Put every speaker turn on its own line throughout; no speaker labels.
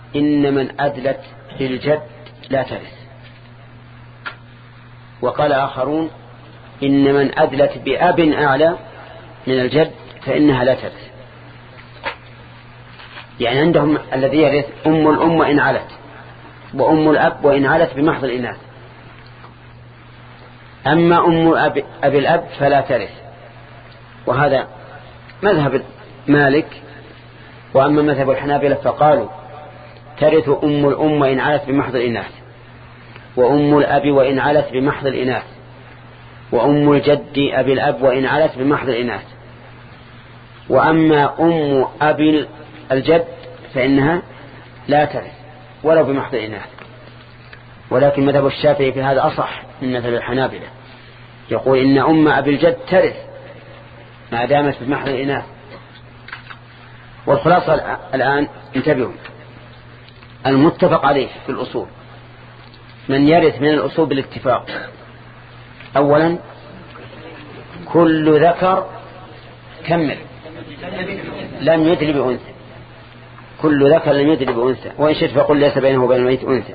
إن من أدلت بالجد لا ترث. وقال آخرون إن من أدلت بأب أعلى من الجد فإنها لا ترث. يعني عندهم الذي يرث أم الأم وإن علت، وأم الأب وإن علت بمحض الإناث. أما أم أبي الأب فلا ترث، وهذا مذهب مالك. وأما مذهب الحنابلة فقالوا ترث أم الأم وإن علت بمحض الإناث، وأم الأب وإن علت بمحض الإناث، وأم الجد أبي الأب وإن علت بمحض الإناث. وأما أم أبي الجد فإنها لا ترث ولو بمحض الإناث. ولكن مذهب الشافعي في هذا أصح من مذهب الحنابلة، يقول إن أم أبي الجد ترث ما دامت بمحض الإناث. والخلاصة الآن انتبهوا، المتفق عليه في الأصول من يرث من الأصول بالاتفاق: أولا كل ذكر كمل لم يدل بأنثى، كل ذكر لم يدل بأنثى، وإن شئت فقل ليس بينه وبين الميت أنثى.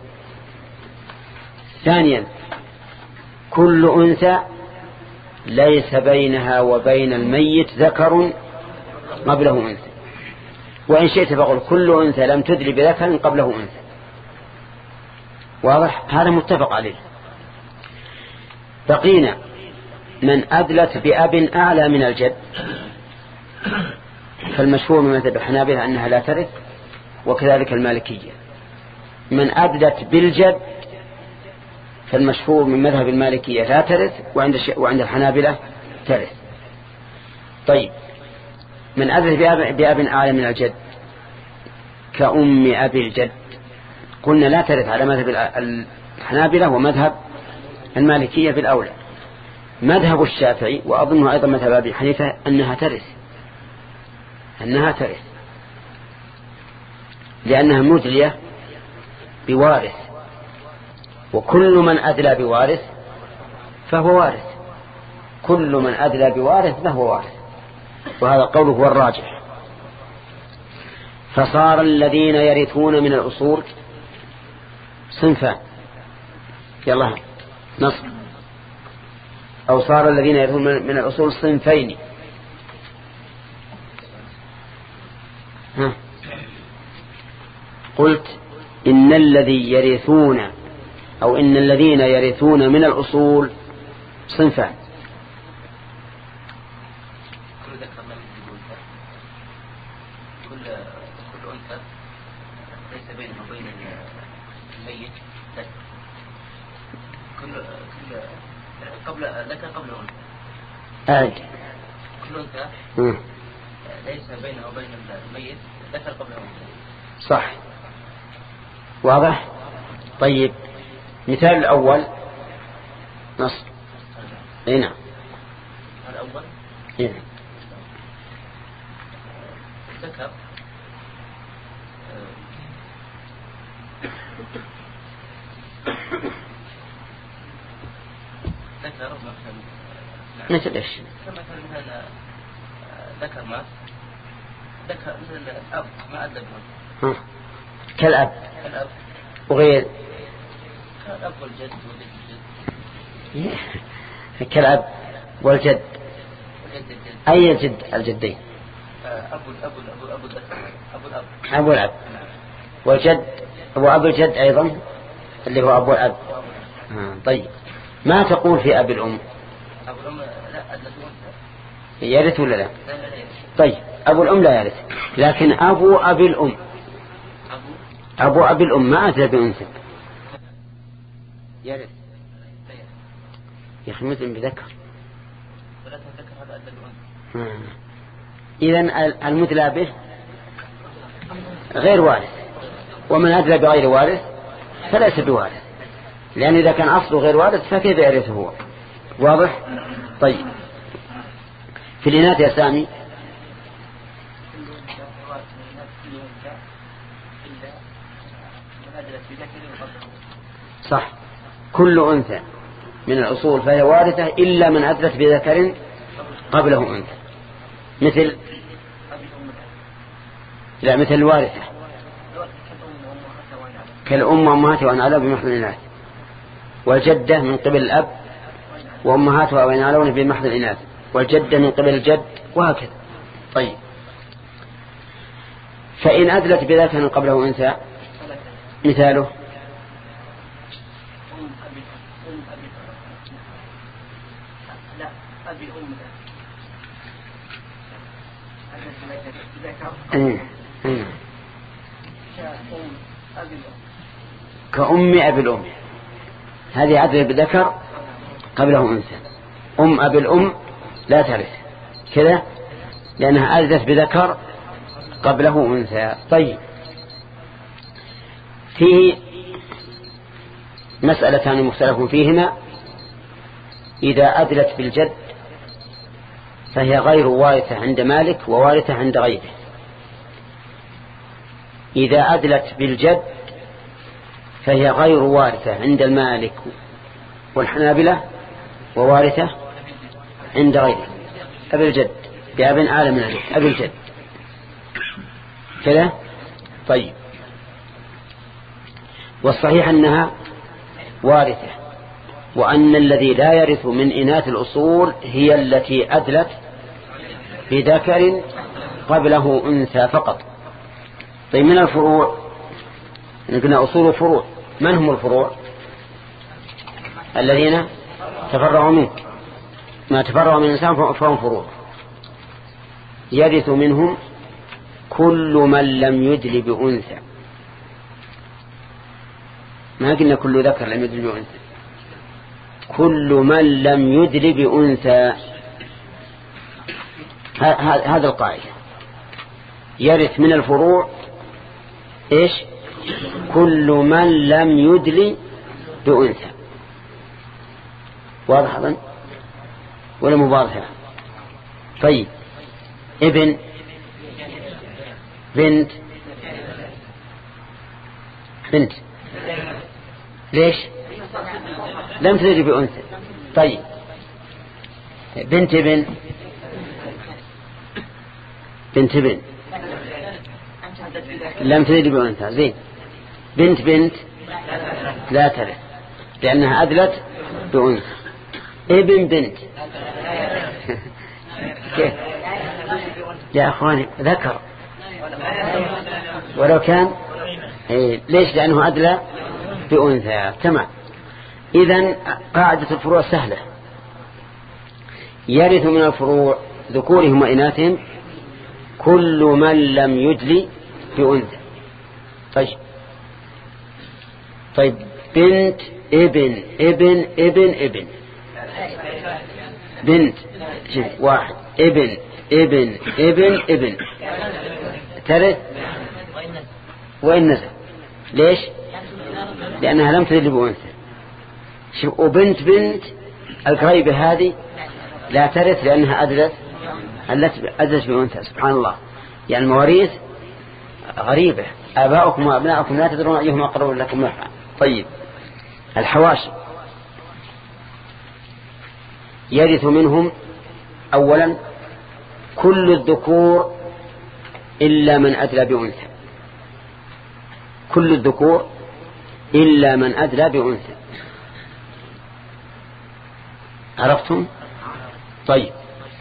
ثانيا كل أنثى ليس بينها وبين الميت ذكر قبله أنثى، وإن شئت فقل كل أنثى لم تدل بذكر قبله أنثى. واضح؟ هذا متفق عليه. بقينا من أدلت بأب أعلى من الجد، فالمشهور من مذهب الحنابلة أنها لا ترث، وكذلك المالكية. من أدلت بالجد فالمشهور من مذهب المالكية لا ترث، وعند الحنابلة ترث. طيب من أدلت بأب أعلى من الجد كأم أبي الجد قلنا لا ترث على مذهب الحنابلة ومذهب المالكية بالأولى. مذهب الشافعي وأظنه أيضا مذهب أبي حنيفة أنها ترث، أنها ترث لأنها مدلية بوارث، وكل من أدلى بوارث فهو وارث، كل من أدلى بوارث فهو وارث، وهذا القول هو الراجح. فصار الذين يرثون من الأصول صنفان، يلا نصر، أو صار الذين يرثون من الأصول صنفين. قلت إن الذي يرثون أو إن الذين يرثون من الأصول صنفان.
كل أنثى ليس بينه وبين الميت قبل لك قبل أنثى. كل أنثى ليس بينه وبين الميت ذكر قبل أنثى.
صح، واضح. طيب مثال الأول نص. نعم
الأول ذكر
مثل ايش؟
مثلا ذكر مات، ذكر مثل الأب ما أدى
به كالأب وغير
كالأب والجد والجد
كالأب والجد. أي الجد؟ الجدين أبو الأب والجد وأبو الجد أيضا اللي هو أبو الأب. طيب ما تقول في أبي الأم؟
أبو الأم لا
يرث ولا لا؟ طيب أبو الأم لا يرث، لكن أبو أبي الأم، أبو أبي الأم ما أدلى بأنثى يرث. يا أخي مثل بذكر. إذن المدلى به غير وارث، ومن أدلى بغير وارث فليس بوارث، لأن إذا كان أصله غير وارث فكيف يرثه هو؟ واضح؟ طيب في الإناث يا سامي صح، كل أنثى من الأصول فهي وارثة إلا من أدلت بذكر قبله أنثى، مثل لا مثل الوارثة كالأم وأمهاتها وإن علوا بمحض الإناث، والجدة من قبل الأب وأمهاتها وإن علون بمحض الإناث، والجدة من قبل الجد، وهكذا. طيب، فإن أدلت بذكر قبله أنثى مثاله كأم أبي الأم، هذه عدل بذكر قبله أنثى. أم أبي الأم لا ترث كذا لأنها أدلت بذكر قبله أنثى. طيب، فيه مسألتان مختلف فيهما. إذا أدلت بالجد فهي غير وارثة عند مالك ووارثة عند غيره. إذا أدلت بالجد فهي غير وارثة عند المالك والحنابلة ووارثة عند غيره. أبي الجد بأب أعلى من أبي الجد كذا. طيب، والصحيح أنها وارثة، وأن الذي لا يرث من إناث الأصول هي التي أدلت بذكر قبله أنثى فقط. طيب، من الفروع قلنا أصول فروع. من هم الفروع؟ الذين تفرعوا منه، ما تفرعوا من الإنسان فهم فروع. يرث منهم كل من لم يدل بأنثى. ما قلنا كل ذكر لم يدل بأنثى، كل من لم يدل بأنثى. هذا القاعدة. يرث من الفروع إيش؟ كل من لم يدل بأنثى. واضح أظن ولا مبارحة؟ طيب، ابن، بنت، بنت ليش لم تدل بأنثى؟ طيب، بنت ابن، بنت ابن لم تدل بأنثى. زين، بنت بنت لا ترث لأنها أدلت بأنثى. ابن بنت كيف يا أخواني؟ ذكر ولو كان ليش؟ لأنه أدلى بأنثى. تمام. إذن قاعدة الفروع سهلة. يرث من الفروع ذكورهم وإناثهم كل من لم يدلي بأنثى. طيب، بنت ابن ابن ابن ابن، بنت واحد، ابن ابن ابن ابن ترث وإن نزل. ليش؟ لأنها لم تدل بأنثى. وبنت بنت القريبة هذه لا ترث لأنها أدلت بأنثى. سبحان الله، يعني المواريث غريبة. آباؤكم وأبناؤكم لا تدرون أيهما أقرب لكم نفعا. طيب، الحواشي يرث منهم أولا كل الذكور إلا من أدلى بأنثى، كل الذكور إلا من أدلى بأنثى. عرفتم؟ طيب،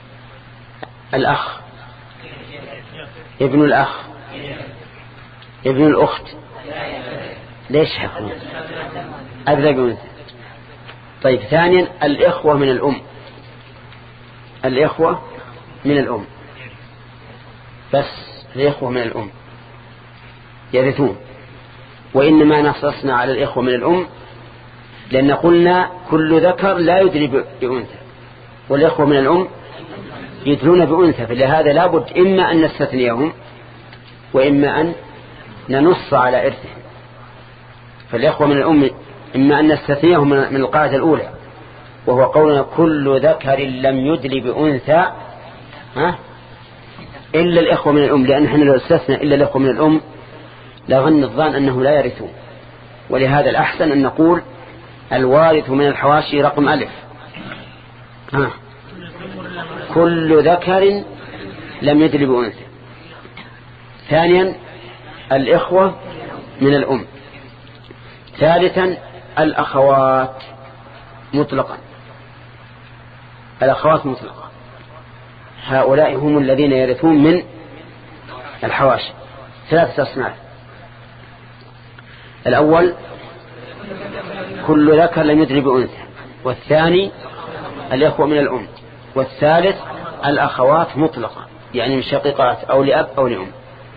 الأخ، ابن الأخ، ابن الأخت ليش حكم أدلى بأنثى؟ طيب، ثانيا الإخوة من الأم، الإخوة من الأم، بس الإخوة من الأم يرثون. وإنما نصصنا على الإخوة من الأم لأن قلنا كل ذكر لا يدري بأنثى، والإخوة من الأم يدلون بأنثى، فلهذا لابد إما أن نستثنيهم وإما أن ننص على إرثهم. فالإخوة من الأم إما أن نستثنيهم من القاعدة الأولى وهو قولنا كل ذكر لم يدل بأنثى إلا الإخوة من الأم، لأن احنا لو استثنى إلا الإخوة من الأم لظن الظان أنه لا يرثون. ولهذا الأحسن أن نقول الوارث من الحواشي رقم ألف كل ذكر لم يدل بأنثى. ثانيا الإخوة من الأم ثالثا الأخوات مطلقا، الأخوات مطلقا، هؤلاء هم الذين يرثون من الحواشي. 3 أصناف: الأول كل ذكر لم يدر بأنثى، والثاني الإخوة من الأم، والثالث الأخوات مطلقة يعني من شقيقات أو لأب أو لأم.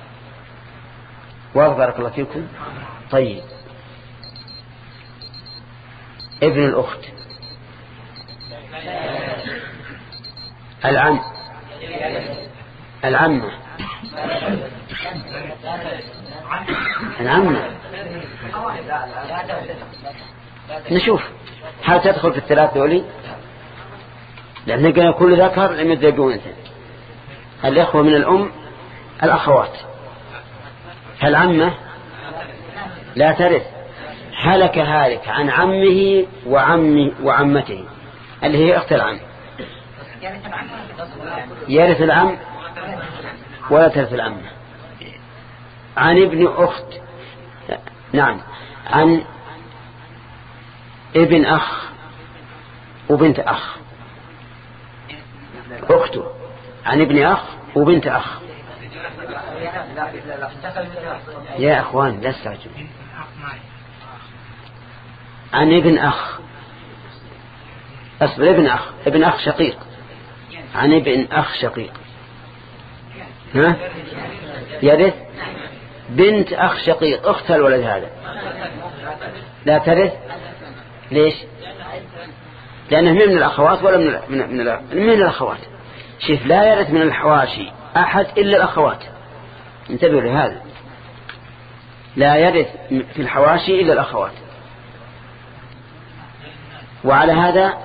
بارك الله فيكم. طيب، ابن الأخت، العم، العمة، العمة، نشوف هل تدخل في الثلاث دولي، لأن قلنا كل ذكر لم يدر بأنثى، الإخوة من الأم، الأخوات. فالعمة لا ترث، هلك هالك عن عمه وعمته اللي هي أخت العم، يرث العم ولا ترث العمة. عن ابن أخت، نعم، عن ابن أخ وبنت أخ، أخته عن ابن أخ وبنت أخ. يا أخوان لا تستعجلوا. عن ابن أخ، أصبر، ابن أخ، ابن أخ شقيق، عن ابن أخ شقيق، ها يرث. بنت أخ شقيق، أخت الولد هذا لا ترث. ليش؟ لأنه من الأخوات ولا من الأخوات. شوف، لا يرث من الحواشي أحد إلا الأخوات، انتبهوا لهذا، لا يرث في الحواشي إلا الأخوات. وعلى هذا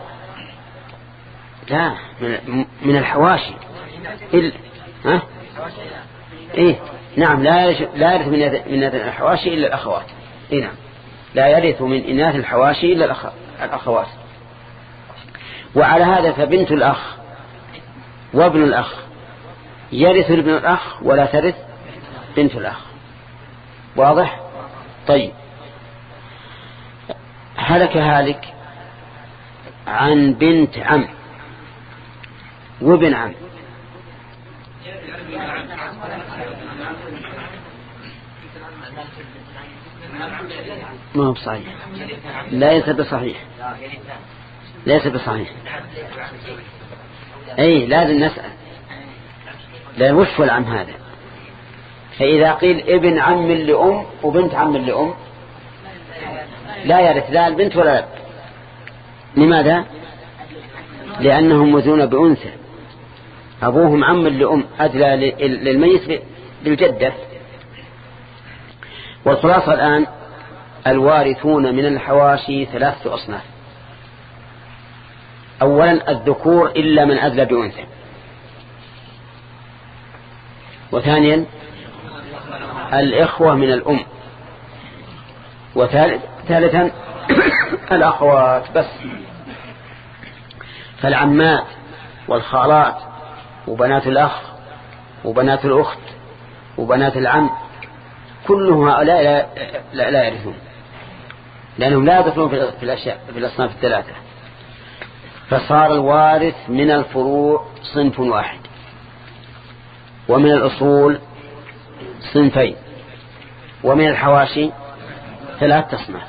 لا من الحواشي ها؟ إيه نعم، لا يرث من الحواشي إلا الأخوات. إيه نعم، لا يرث من إناث الحواشي إلا الأخوات. وعلى هذا فبنت الأخ وابن الأخ يرث ابن الأخ ولا ترث بنت الأخ. واضح؟ طيب، هلك هالك عن بنت عم وابن عم، ما هو بصحيح، ليس بصحيح، ليس بصحيح. أي لازم نسأل، لا وش العم هذا. فإذا قيل ابن عم لأم وبنت عم لأم لا يرث لا البنت ولا الأب. لماذا؟ لأنهم مزون بأنثى، أبوهم عم لأم، أدلى للميت بالجدة. والخلاصة الآن الوارثون من الحواشي 3 أصناف: أولا الذكور إلا من أدلى بأنثى، وثانيا الإخوة من الأم، وثالثا الأخوات بس. فالعمات والخالات وبنات الأخ وبنات الأخت وبنات العم كل هؤلاء لا يرثون، لأنهم لا يدخلون في الأصناف 3. فصار الوارث من الفروع صنف واحد، ومن الأصول صنفين، ومن الحواشي 3 أصناف.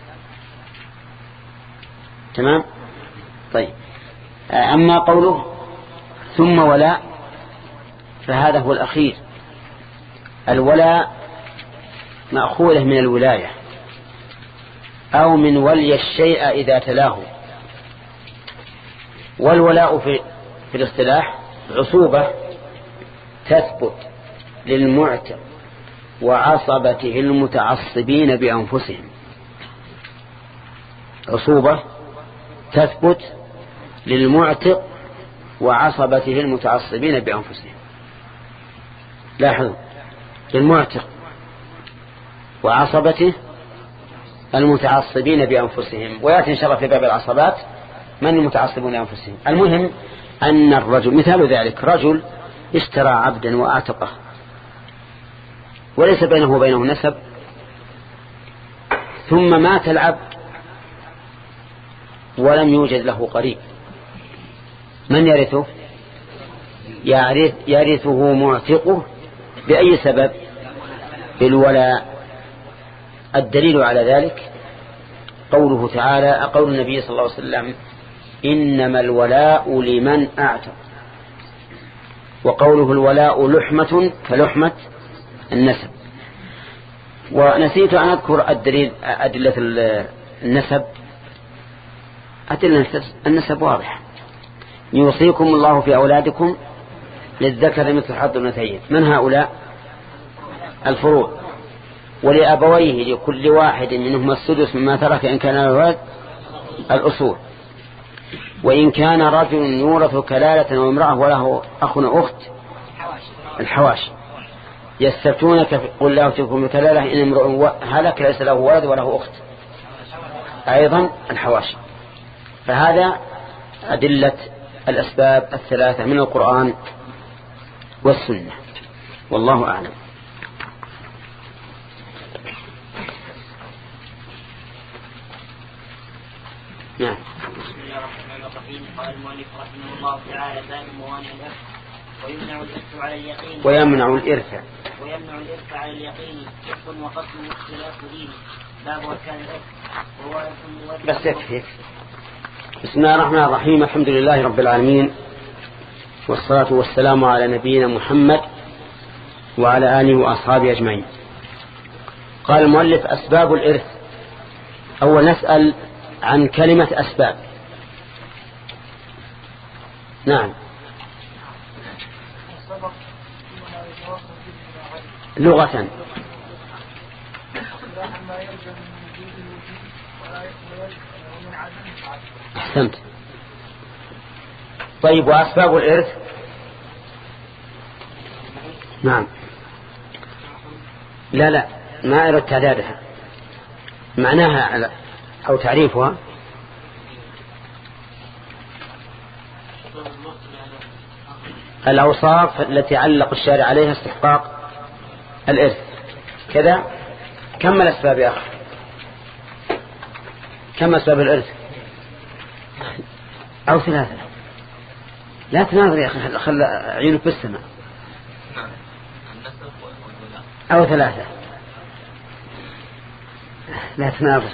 تمام؟ طيب، أما قوله ثم ولاء فهذا هو الأخير. الولاء مأخوذة من الولاية أو من ولي الشيء إذا تلاه. والولاء في الاصطلاح عصوبة تثبت للمعتق وعصبته المتعصبين بأنفسهم. عصوبة تثبت للمعتق وعصبته المتعصبين بأنفسهم. لاحظوا، للمعتق وعصبته المتعصبين بأنفسهم، ويأتي إن شاء الله في باب العصبات من المتعصبون بأنفسهم. المهم أن الرجل، مثال ذلك رجل اشترى عبدا وأعتقه وليس بينه وبينه نسب، ثم مات العبد ولم يوجد له قريب، من يرثه؟ يرثه معتقه. بأي سبب؟ بالولاء. الدليل على ذلك قوله تعالى، قول النبي صلى الله عليه وسلم: إنما الولاء لمن أعتق. وقوله الولاء لحمة كلحمة النسب. ونسيت أن أذكر أدلة النسب. أدلة النسب واضح: يوصيكم الله في أولادكم للذكر مثل حظ الأنثيين. من هؤلاء؟ الفروع. ولأبويه لكل واحد منهما السدس مما ترك إن كان له ولد الأصول. وإن كان رجل يورث كلالة وامرأة وله أخ أخت الحواشي. يستفتونك قل لا أفتيكم بكلالة إن امرؤ هلك ليس له ولد وله أخت أيضا الحواشي. فهذا أدلة الأسباب الثلاثة من القرآن والسنة، والله أعلم. نعم.
بسم الله الرحمن الرحيم. قال المؤلف رحمه الله تعالى: باب موانع الإرث. ويمنع الإرث على اليقين.
ويمنع الإرث
على اليقين كفر وقتل واختلاف دين. باب أركان الإرث.
بس يكفي. بسم الله الرحمن الرحيم. الحمد لله رب العالمين، والصلاة والسلام على نبينا محمد وعلى آله وأصحابه أجمعين. قال المؤلف: أسباب الإرث. أول نسأل عن كلمة أسباب. نعم. لغة. أحسنت. طيب، وأسباب الإرث؟ نعم. لا ما أردت تعدادها، معناها أو تعريفها. الأوصاف التي علق الشارع عليها استحقاق الإرث كذا. كم الأسباب يا أخي؟ كم أسباب الإرث؟ أو ثلاثة. لا تناظر يا أخي، خل عيونك بالسماء. أو ثلاثة. لا تناظر.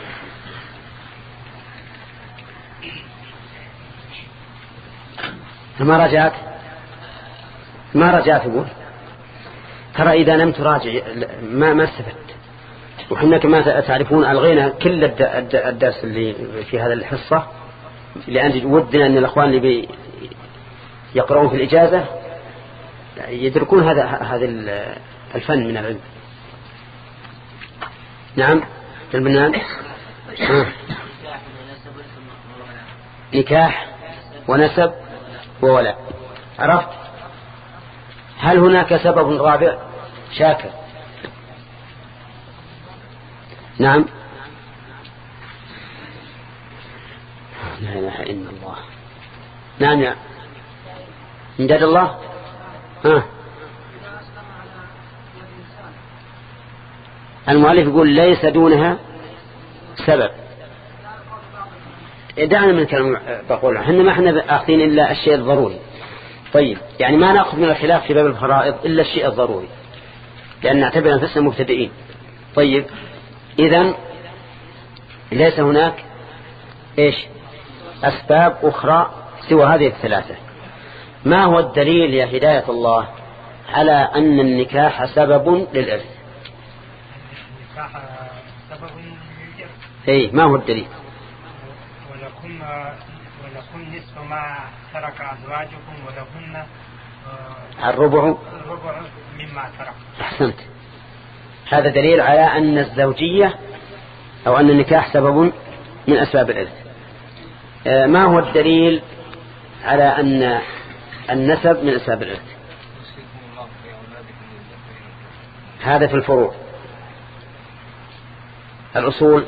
ما رجعت أقول ترى إذا لم تراجع ما استفدت. وحنا كما تعرفون ألغينا كل الدرس اللي في هذا الحصة، لأن ودنا أن الأخوان اللي يقرؤون في الإجازة يدركون هذا الفن من العلم. نعم. البنان نكاح ونسب وولاء. عرفت؟ هل هناك سبب رابع؟ شاكر. نعم. لا إله إلا الله. نعم يا إمداد الله. المؤلف يقول ليس دونها سبب. دعنا من كلام بقوله، ما احنا آخذين إلا الشيء الضروري. طيب، يعني ما نأخذ من الخلاف في باب الفرائض إلا الشيء الضروري، لأن نعتبر أنفسنا مبتدئين. طيب، إذن ليس هناك أسباب أخرى سوى هذه الثلاثة. ما هو الدليل يا هداية الله على أن النكاح سبب للإرث؟ ما هو الدليل؟
ولكم نصف ما ترك أزواجكم ولهن
الربع
مما ترك.
أحسنت. هذا دليل على أن الزوجية أو أن النكاح سبب من أسباب الإرث. ما هو الدليل على أن النسب من أسباب الإرث؟ هذا في الفروع. الأصول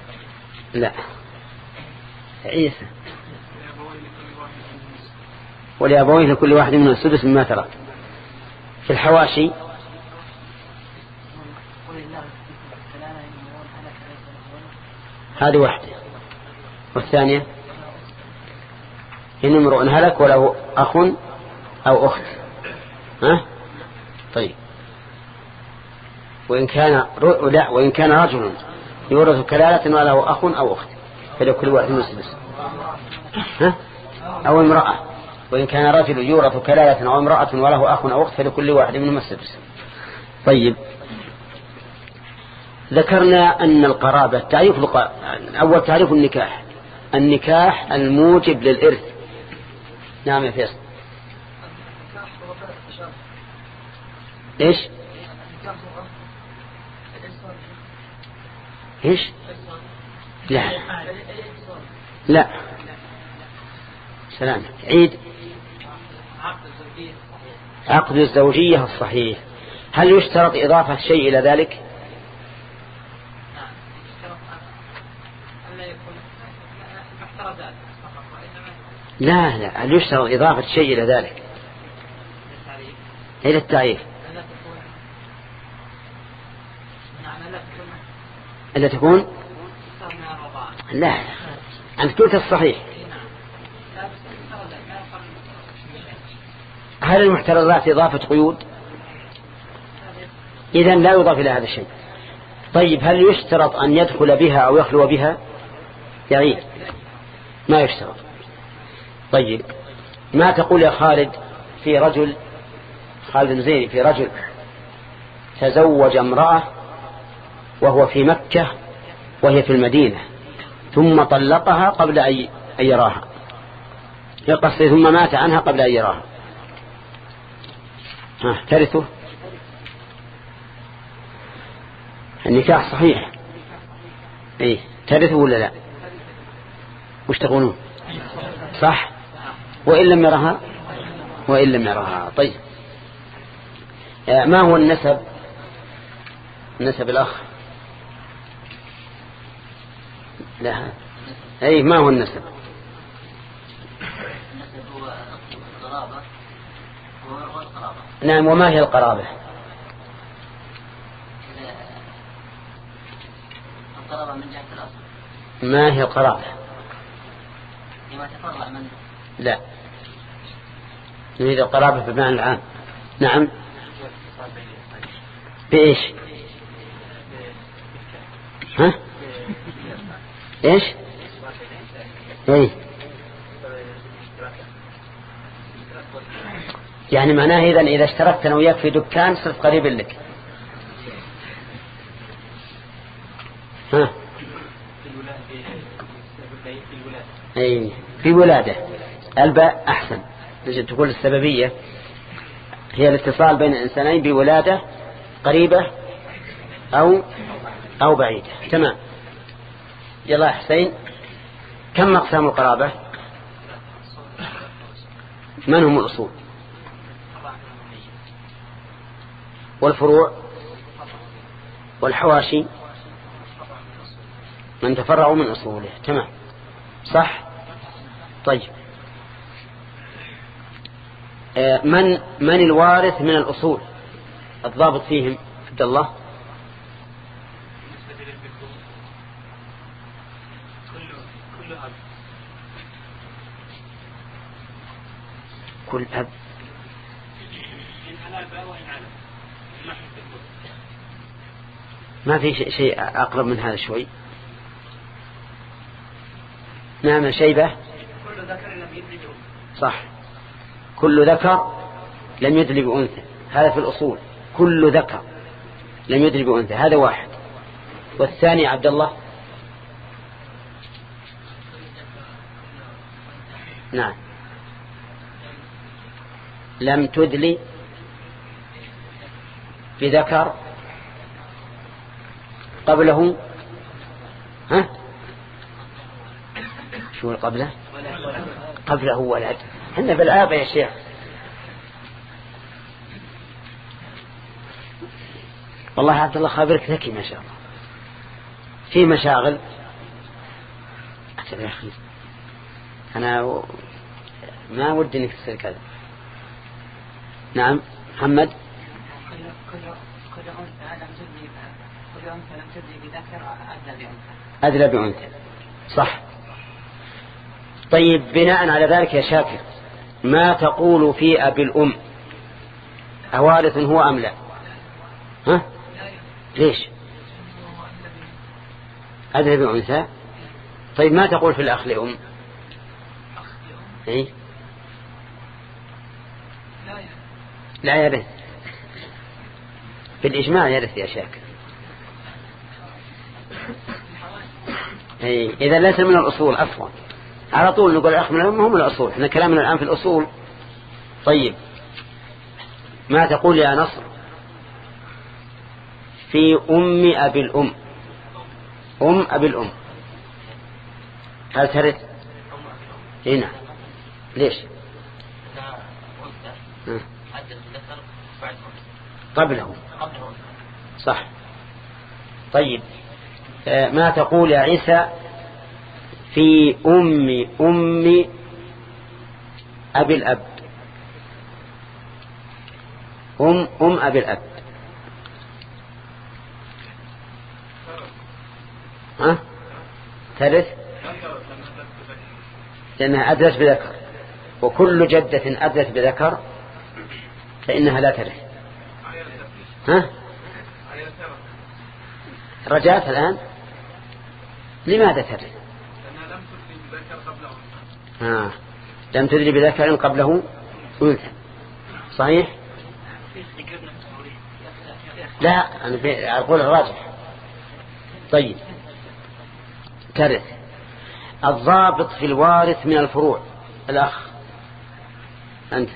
لا. عيسى ولأبويه لكل واحد منهم السدس مما ترك. في الحواشي هذه واحدة. والثانية إن امرؤ هلك وله أخ أو أخت. طيب وإن كان رجل يورث كلالة وله أخ أو أخت فلكل واحد من السدس. أو امرأة وإن كان رجل يورث كلالة أو امرأة وله أخ أو أخت فلكل واحد منهم السدس. طيب ذكرنا أن القرابة أول تعريف النكاح الموجب للإرث. نعم يا فيصل. إيش لا سلام عيد عقد الزوجية الصحيح. هل يشترط إضافة شيء إلى ذلك؟ لا هل يشترط إضافة شيء إلى ذلك إلى التعريف؟ ألا تكون لا عن كلك الصحيح. هل المحترزات إضافة قيود؟ إذن لا يضاف إلى هذا الشيء. طيب هل يشترط أن يدخل بها أو يخلو بها؟ يعيد ما يشترط. طيب ما تقول يا خالد في رجل خالد زين في رجل تزوج امرأة وهو في مكة وهي في المدينة ثم طلقها قبل أن يراها يقصد ثم مات عنها قبل أن يراها ترثه؟ النكاح صحيح ترثه ولا لا؟ وش تقولون؟ صح وإن لم يرها. طيب ما هو النسب الأخ؟ لا ما هو النسب؟
هو القرابة والقرابة.
نعم وما هي القرابة؟
القرابة من جهة الأصل.
ما هي القرابة؟
لما تفرع من
لا نريد القرابة بمعنى العام. نعم بإيش؟ إيش؟ يعني معناه إذا اشتركت أنا وياك في دكان صرت قريب لك. في ولادة الباء أحسن تقول السببية هي الاتصال بين الإنسانين بولادة قريبة أو بعيدة. تمام. يلا حسين كم أقسام القرابة؟ من هم الأصول والفروع والحواشي من تفرعوا من أصوله. تمام صح. طيب من الوارث من الأصول الضابط فيهم عبد الله؟ كل أب ما في شيء أقرب من هذا شوي. نعم شيبة
كل ذكر لم يدري
صح كل ذكر لم يدري بأنثى هذا في الأصول كل ذكر لم يدري بأنثى هذا واحد. والثاني عبد الله؟ نعم لم تدلي بذكر قبله شو قبله ولد. هن بالآبة يا شيخ. والله عبد الله خابرك ذكي ما شاء الله في مشاغل. يا أخي أنا ما ودي انك تصير كذا. نعم محمد.
كل أنثى لم تدري بذكر
أدلى بأنثى. صح. طيب بناء على ذلك يا شاكر، ما تقول في أبي الأم؟ أوارث هو أم لا؟ ها؟ ليش؟ أدلى بأنثى. طيب ما تقول في الأخ لأم؟ إيه؟ لا يرث. في الإجماع يرث يا شاكر. إيه؟ إذا ليس من الأصول أصلا على طول نقول الأخ من الأم هم من الأصول. احنا كلامنا الآن في الأصول. طيب ما تقول يا نصر في أم أبي الأم؟ أم أبي الأم هل ترث؟ هنا ليش؟ قبله. صح. طيب ما تقول يا عيسى في أم أبي الأب؟ أم أبي الأب ها؟ ترث لأنها أدلت بذكر، وكل جدة أدلت بذكر فإنها لا ترث. ها؟ رجعت الآن لماذا ترث؟
لأنها لم تدري بذكر قبله.
لم تدري بذكر قبله أنثى. صحيح؟ لا أنا أقول الراجح. طيب ترث. الضابط في الوارث من الفروع الأخ أنت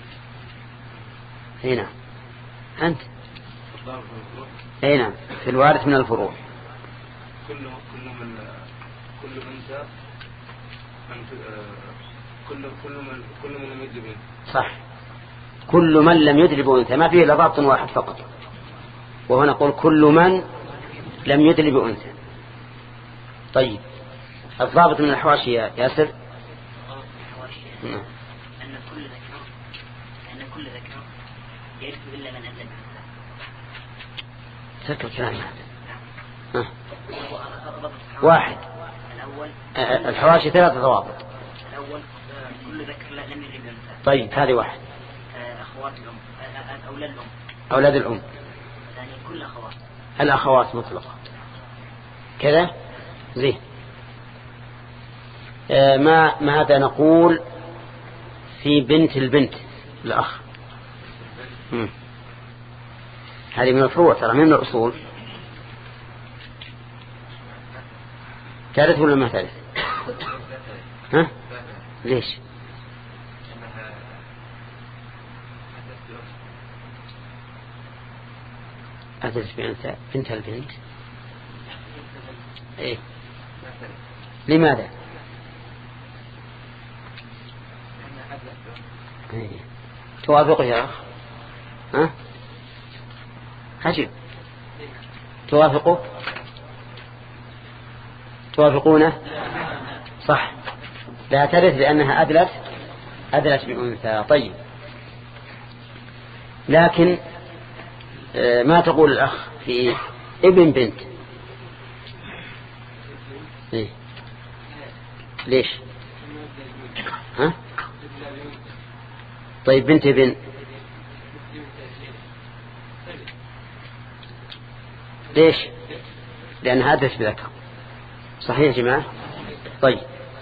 هنا. أنت هنا في الوارث من الفروع.
كل من أنثى كل من لم يدري بأنثى.
صح. كل من لم يدري بأنثى ما فيه إلا ضابط واحد فقط، وهو نقول كل من لم يدري بأنثى. طيب الضابط من الحواشي يا ياسر.
أن كل ذكر يرث إلا من أدلى.
تذكر كلام واحد. الحواشي 3 ضوابط.
الأول كل ذكر لم يدري بأنثى.
طيب هذه واحد.
أخوات الأم،
أولاد الأم.
يعني كل أخوات.
الأخوات مطلقة كذا زين. ماذا نقول في بنت البنت الأخ؟ هذه من الفروع ترى من الأصول. ترث ولا ما ترث؟ ها؟ ليش؟ أدرس بنت البنت. إيه؟ لماذا؟ إيه؟ توافق يا أخ؟ ها؟ عجيب. توافقونه؟ صح. لا ترث لأنها أدلت بأنثى. طيب لكن ما تقول الأخ في ابن بنت؟ إيه؟ ليش؟ ها؟ طيب بنت ابن ليش؟ لأنها أدلت بذكر. صحيح يا جماعة؟ طيب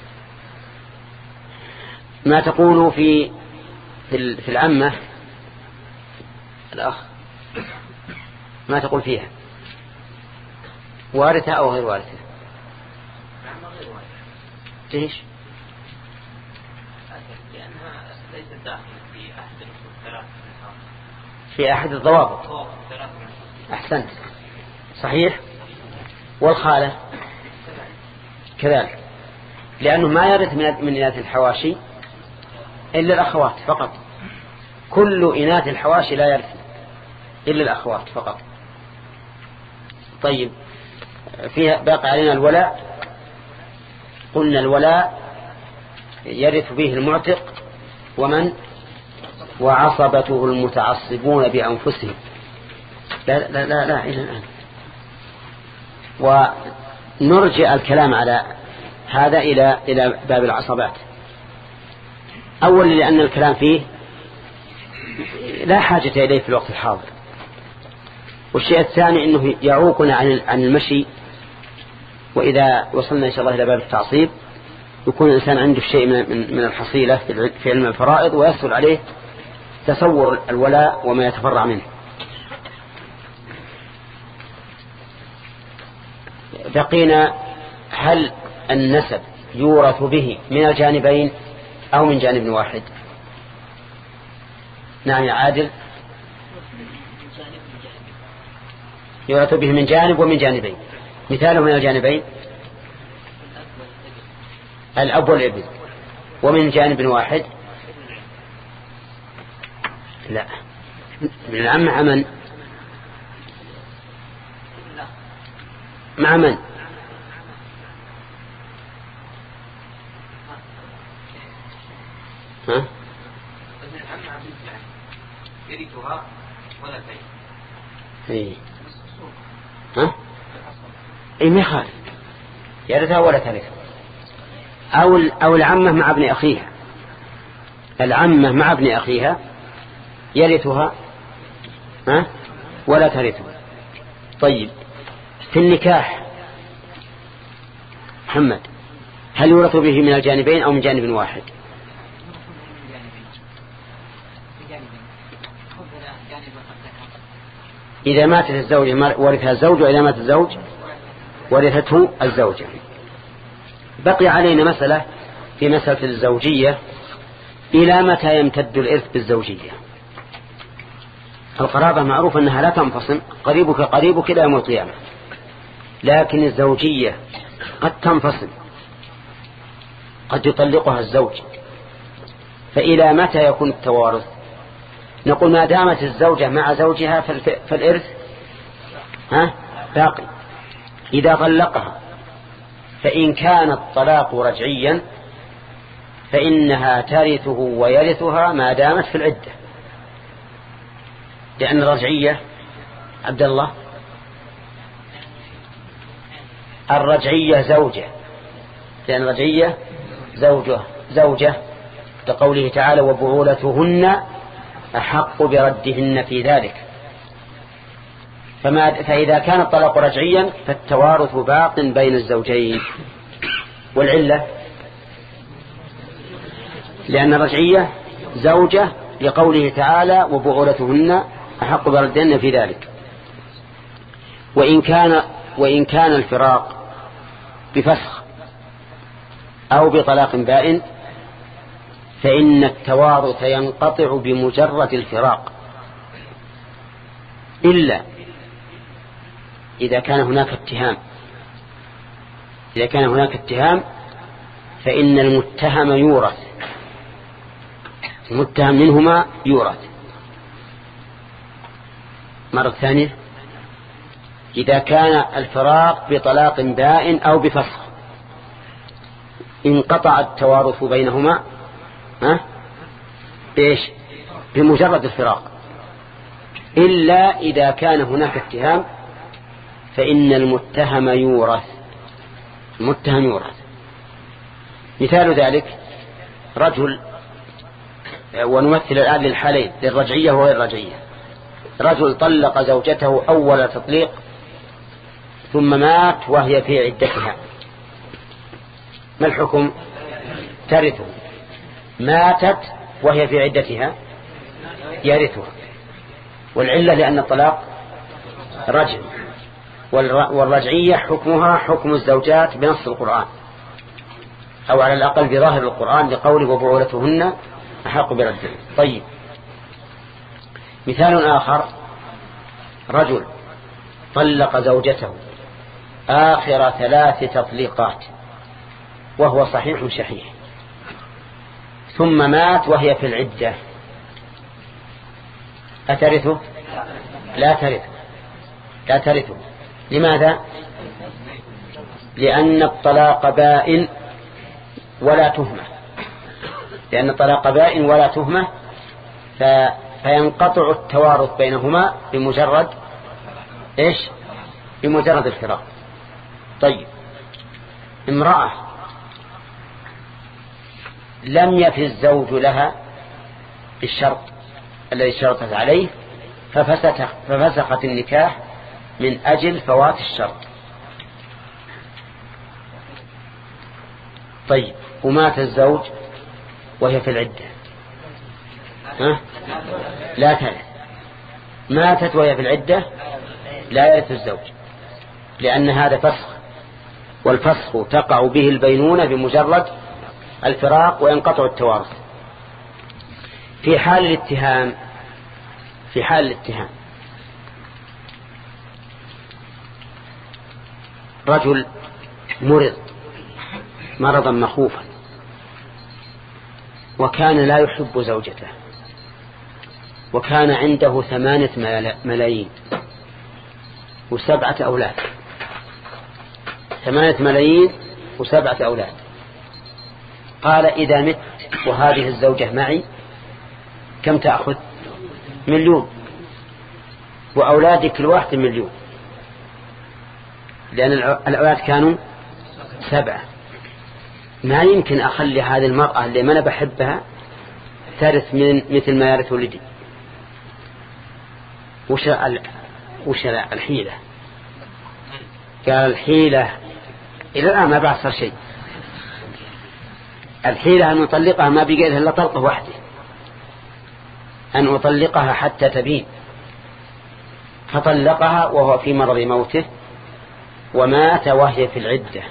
ما تقول في العمة الأخ؟ ما تقول فيها؟ وارثة أو غير وارثة؟ ليش؟
لأنها ليست داخل في أحد الثلاث.
في أحد الضوابط. أحسنت. صحيح. والخالة كذلك، لأنه ما يرث من إناث الحواشي إلا الأخوات فقط. كل إناث الحواشي لا يرث إلا الأخوات فقط. طيب فيها باقي علينا الولاء. قلنا الولاء يرث به المعتق ومن وعصبته المتعصبون بأنفسهم. لا إلى الآن. ونرجع الكلام على هذا إلى باب العصبات. أولا لأن الكلام فيه لا حاجة إليه في الوقت الحاضر، والشيء الثاني أنه يعوقنا عن المشي، وإذا وصلنا إن شاء الله إلى باب التعصيب يكون الإنسان عنده شيء من الحصيلة في علم الفرائض، ويسهل عليه تصور الولاء وما يتفرع منه. بقينا هل النسب يورث به من الجانبين أو من جانب واحد؟ نعم يا عادل، يورث به من جانب ومن جانبين. مثاله من الجانبين الأب والابن، ومن جانب واحد لا، من العم مع من؟ مع من؟ ها؟
يرثها ولا ترث.
اي ها؟ اي ما يخالف، يرثها ولا ترثها. او العمة مع ابن اخيها، العمة مع ابن اخيها يرثها ها ولا ترثها. طيب في النكاح محمد هل يورث به من الجانبين او من جانب واحد؟ إذا ماتت الزوجة ورثها الزوج، وإذا مات الزوج ورثته الزوجة. بقي علينا مسألة في مسألة الزوجية، إلى متى يمتد الإرث بالزوجية؟ القرابة معروف أنها لا تنفصل، قريبك قريبك إلى يوم القيامة، لكن الزوجية قد تنفصل، قد يطلقها الزوج، فإلى متى يكون التوارث؟ نقول ما دامت الزوجة مع زوجها فالإرث باقي. إذا طلقها فإن كان الطلاق رجعيا فإنها ترثه ويرثها ما دامت في العدة، لأن الرجعية عبد الله الرجعية زوجة، لأن الرجعية زوجة لقوله تعالى وبعولتهن أحق بردهن في ذلك. فإذا كان الطلاق رجعيا فالتوارث باق بين الزوجين. والعلة لأن الرجعية زوجة لقوله تعالى وبعولتهن أحق بردهن في ذلك. وإن كان الفراق بفسخ أو بطلاق بائن فإن التوارث ينقطع بمجرد الفراق، إلا إذا كان هناك اتهام فإن المتهم يورث، المتهم منهما يورث. مرة ثانية إذا كان الفراق بطلاق بائن أو بفسخ انقطع التوارث بينهما بمجرد الفراق، إلا إذا كان هناك اتهام فإن المتهم يورث. مثال ذلك رجل، ونمثل الآن للحالين للرجعية وغير الرجعية. رجل طلق زوجته أول تطليق ثم مات وهي في عدتها، ما الحكم؟ ترثه. ماتت وهي في عدتها يرثها. والعلة لأن الطلاق رجع، والرجعية حكمها حكم الزوجات بنص القرآن، أو على الأقل بظاهر القرآن لقوله وبعولتهن أحق بردهن. طيب مثال آخر رجل طلق زوجته آخر 3 تطليقات وهو صحيح شحيح، ثم مات وهي في العدة، أترثه؟ لا ترثه. لماذا؟ لأن الطلاق بائن ولا تهمة، لأن الطلاق بائن ولا تهمة، فينقطع التوارث بينهما بمجرد إيش؟ بمجرد الفراق. طيب، امرأة لم يفي الزوج لها بالشرط الذي شرطت عليه ففسخت النكاح من أجل فوات الشرط. طيب، ومات الزوج وهي في العدة، لا ترث. ماتت وهي في العدة لا يرث الزوج، لأن هذا فسخ، والفسخ تقع به البينونة بمجرد الفراق وينقطع التوارث. في حال الاتهام رجل مرض مرضا مخوفا وكان لا يحب زوجته، وكان عنده 8 ملايين و7 أولاد، 8 ملايين و7 أولاد. قال: إذا مت وهذه الزوجة معي كم تأخذ؟ 1,000,000، وأولادي كل واحد 1,000,000، لأن الأولاد كانوا 7. ما يمكن أخلي هذه المرأة اللي ما أنا بحبها ترث من مثل ما يرث ولدي. وش الحيلة؟ قال: الحيلة إلى الآن ما بعصر شيء. الحيلة أن أطلقها، ما بقي لها إلا طلقة واحدة، أن أطلقها حتى تبين. فطلقها وهو في مرض موته ومات وهي في العدة.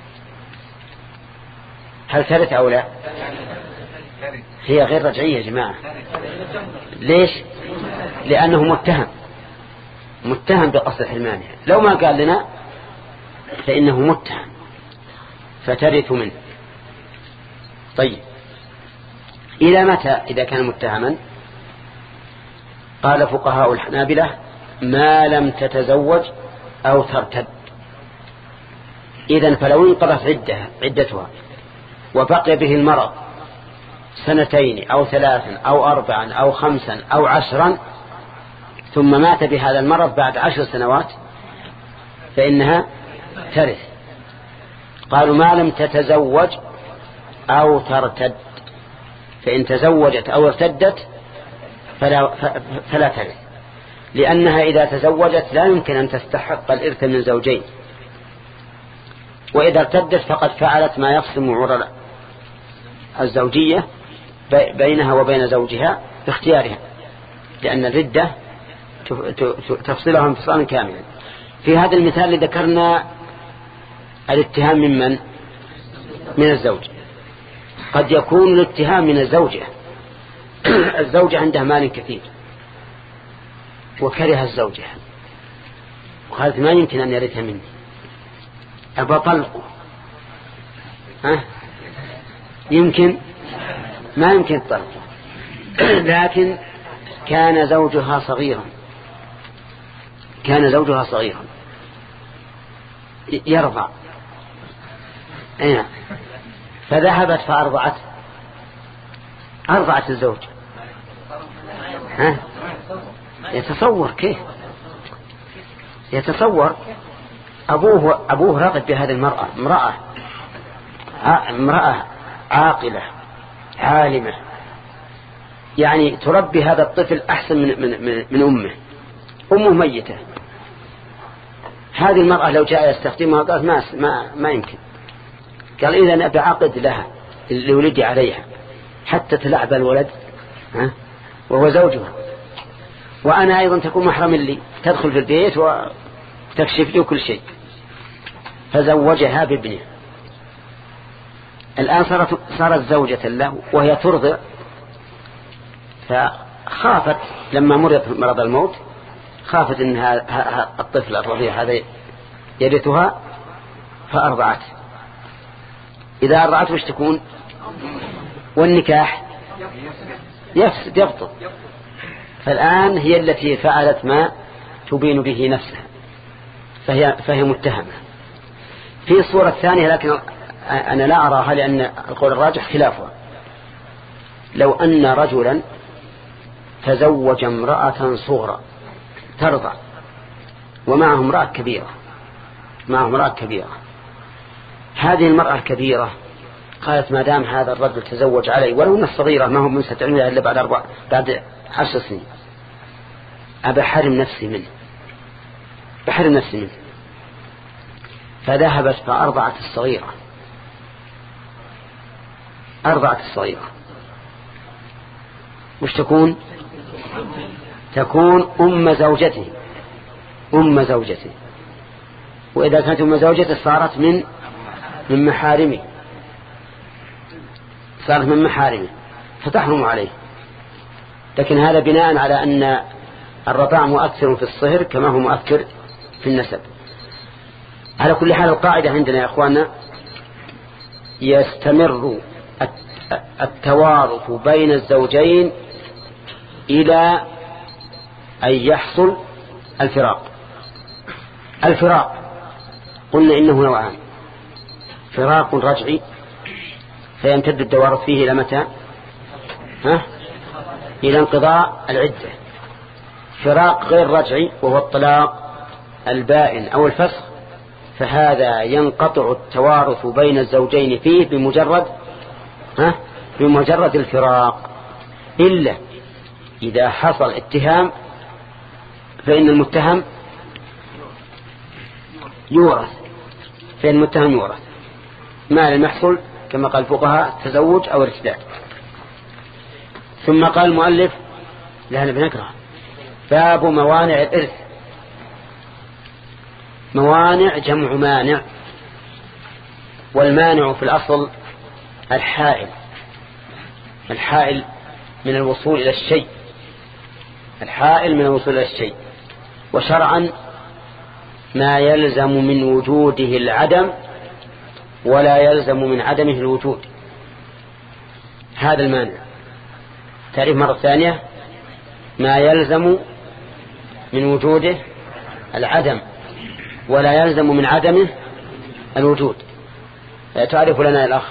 هل ترث أو لا؟ هي غير رجعية يا جماعة. ليش؟ لأنه متهم بقصد حرمانها. لو ما قال لنا فإنه متهم فترث منه. طيب، إلى متى إذا كان متهما؟ قال فقهاء الحنابلة: ما لم تتزوج أو ترتد. إذن فلو انقضت عدتها وبقي به المرض 2 أو 3 أو 4 أو 5 أو 10 ثم مات بهذا المرض بعد 10 سنوات فإنها ترث. قالوا: ما لم تتزوج أو ترتد، فإن تزوجت أو ارتدت فلا ترث، لأنها إذا تزوجت لا يمكن أن تستحق الإرث من زوجين، وإذا ارتدت فقد فعلت ما يقسم عرى الزوجية بينها وبين زوجها باختيارها، لأن الردة تفصلها انفصالا كاملا. في هذا المثال اللي ذكرنا الاتهام من الزوج. قد يكون الاتهام من الزوجة. الزوجة عندها مال كثير وكره الزوجة وقالت: ما يمكن أن يرثها مني، أبا طلقه. يمكن؟ ما يمكن الطلق. لكن كان زوجها صغيرا يرضع، فذهبت أرضعت الزوج. يتصور كيف؟ يتصور أبوه راغب بهذه المرأة، امرأة عاقلة عالمة، يعني تربي هذا الطفل أحسن من أمه ميتة. هذه المرأة لو جاء يستخدمها قالت: ما يمكن. قال: إذا أبي عقد لها لولدي عليها حتى تلعب الولد وهو زوجها، وأنا أيضا تكون محرم لي، تدخل في البيت وتكشف لي كل شيء. فزوجها بابنه. الآن صارت زوجة له وهي ترضع، فخافت لما مرض الموت، خافت أن الطفل الرضيع هذا يرثها فأرضعته. إذا أرضعته وش تكون؟ والنكاح يبطل. فالآن هي التي فعلت ما تبين به نفسها، فهي متهمة. في صورة ثانية لكن أنا لا أراها، لأن القول الراجح خلافها. لو أن رجلا تزوج امرأة صغرى ترضع ومعه امرأة كبيرة، هذه المرأة الكبيرة قالت ما دام هذا الرجل تزوج علي ولو أنها صغيرة ما هو من ستعملها إلا بعد 10 سنين، أبحرم نفسي منه، فذهبت فأرضعت الصغيرة. وش تكون أم زوجته، وإذا كانت أم زوجته صارت من محارمه فتحرم عليه. لكن هذا بناء على أن الرضاع مؤثر في الصهر كما هو مؤثر في النسب. على كل حال القاعدة عندنا يا أخواننا يستمر التوارث بين الزوجين إلى أن يحصل الفراق. قلنا إنه نوعان: فراق رجعي فيمتد التوارث فيه إلى متى؟ إلى انقضاء العدة. فراق غير رجعي وهو الطلاق البائن أو الفسخ، فهذا ينقطع التوارث بين الزوجين فيه بمجرد الفراق، إلا إذا حصل اتهام فإن المتهم يورث، ما لم يحصل كما قال الفقهاء التزوج أو الارتداد. ثم قال المؤلف لأننا بنقرأ باب موانع الإرث. موانع جمع مانع، والمانع في الأصل الحائل من الوصول إلى الشيء، وشرعا ما يلزم من وجوده العدم ولا يلزم من عدمه الوجود. هذا المانع. تعريف مرة ثانية: ما يلزم من وجوده العدم ولا يلزم من عدمه الوجود. تعرف لنا الأخ؟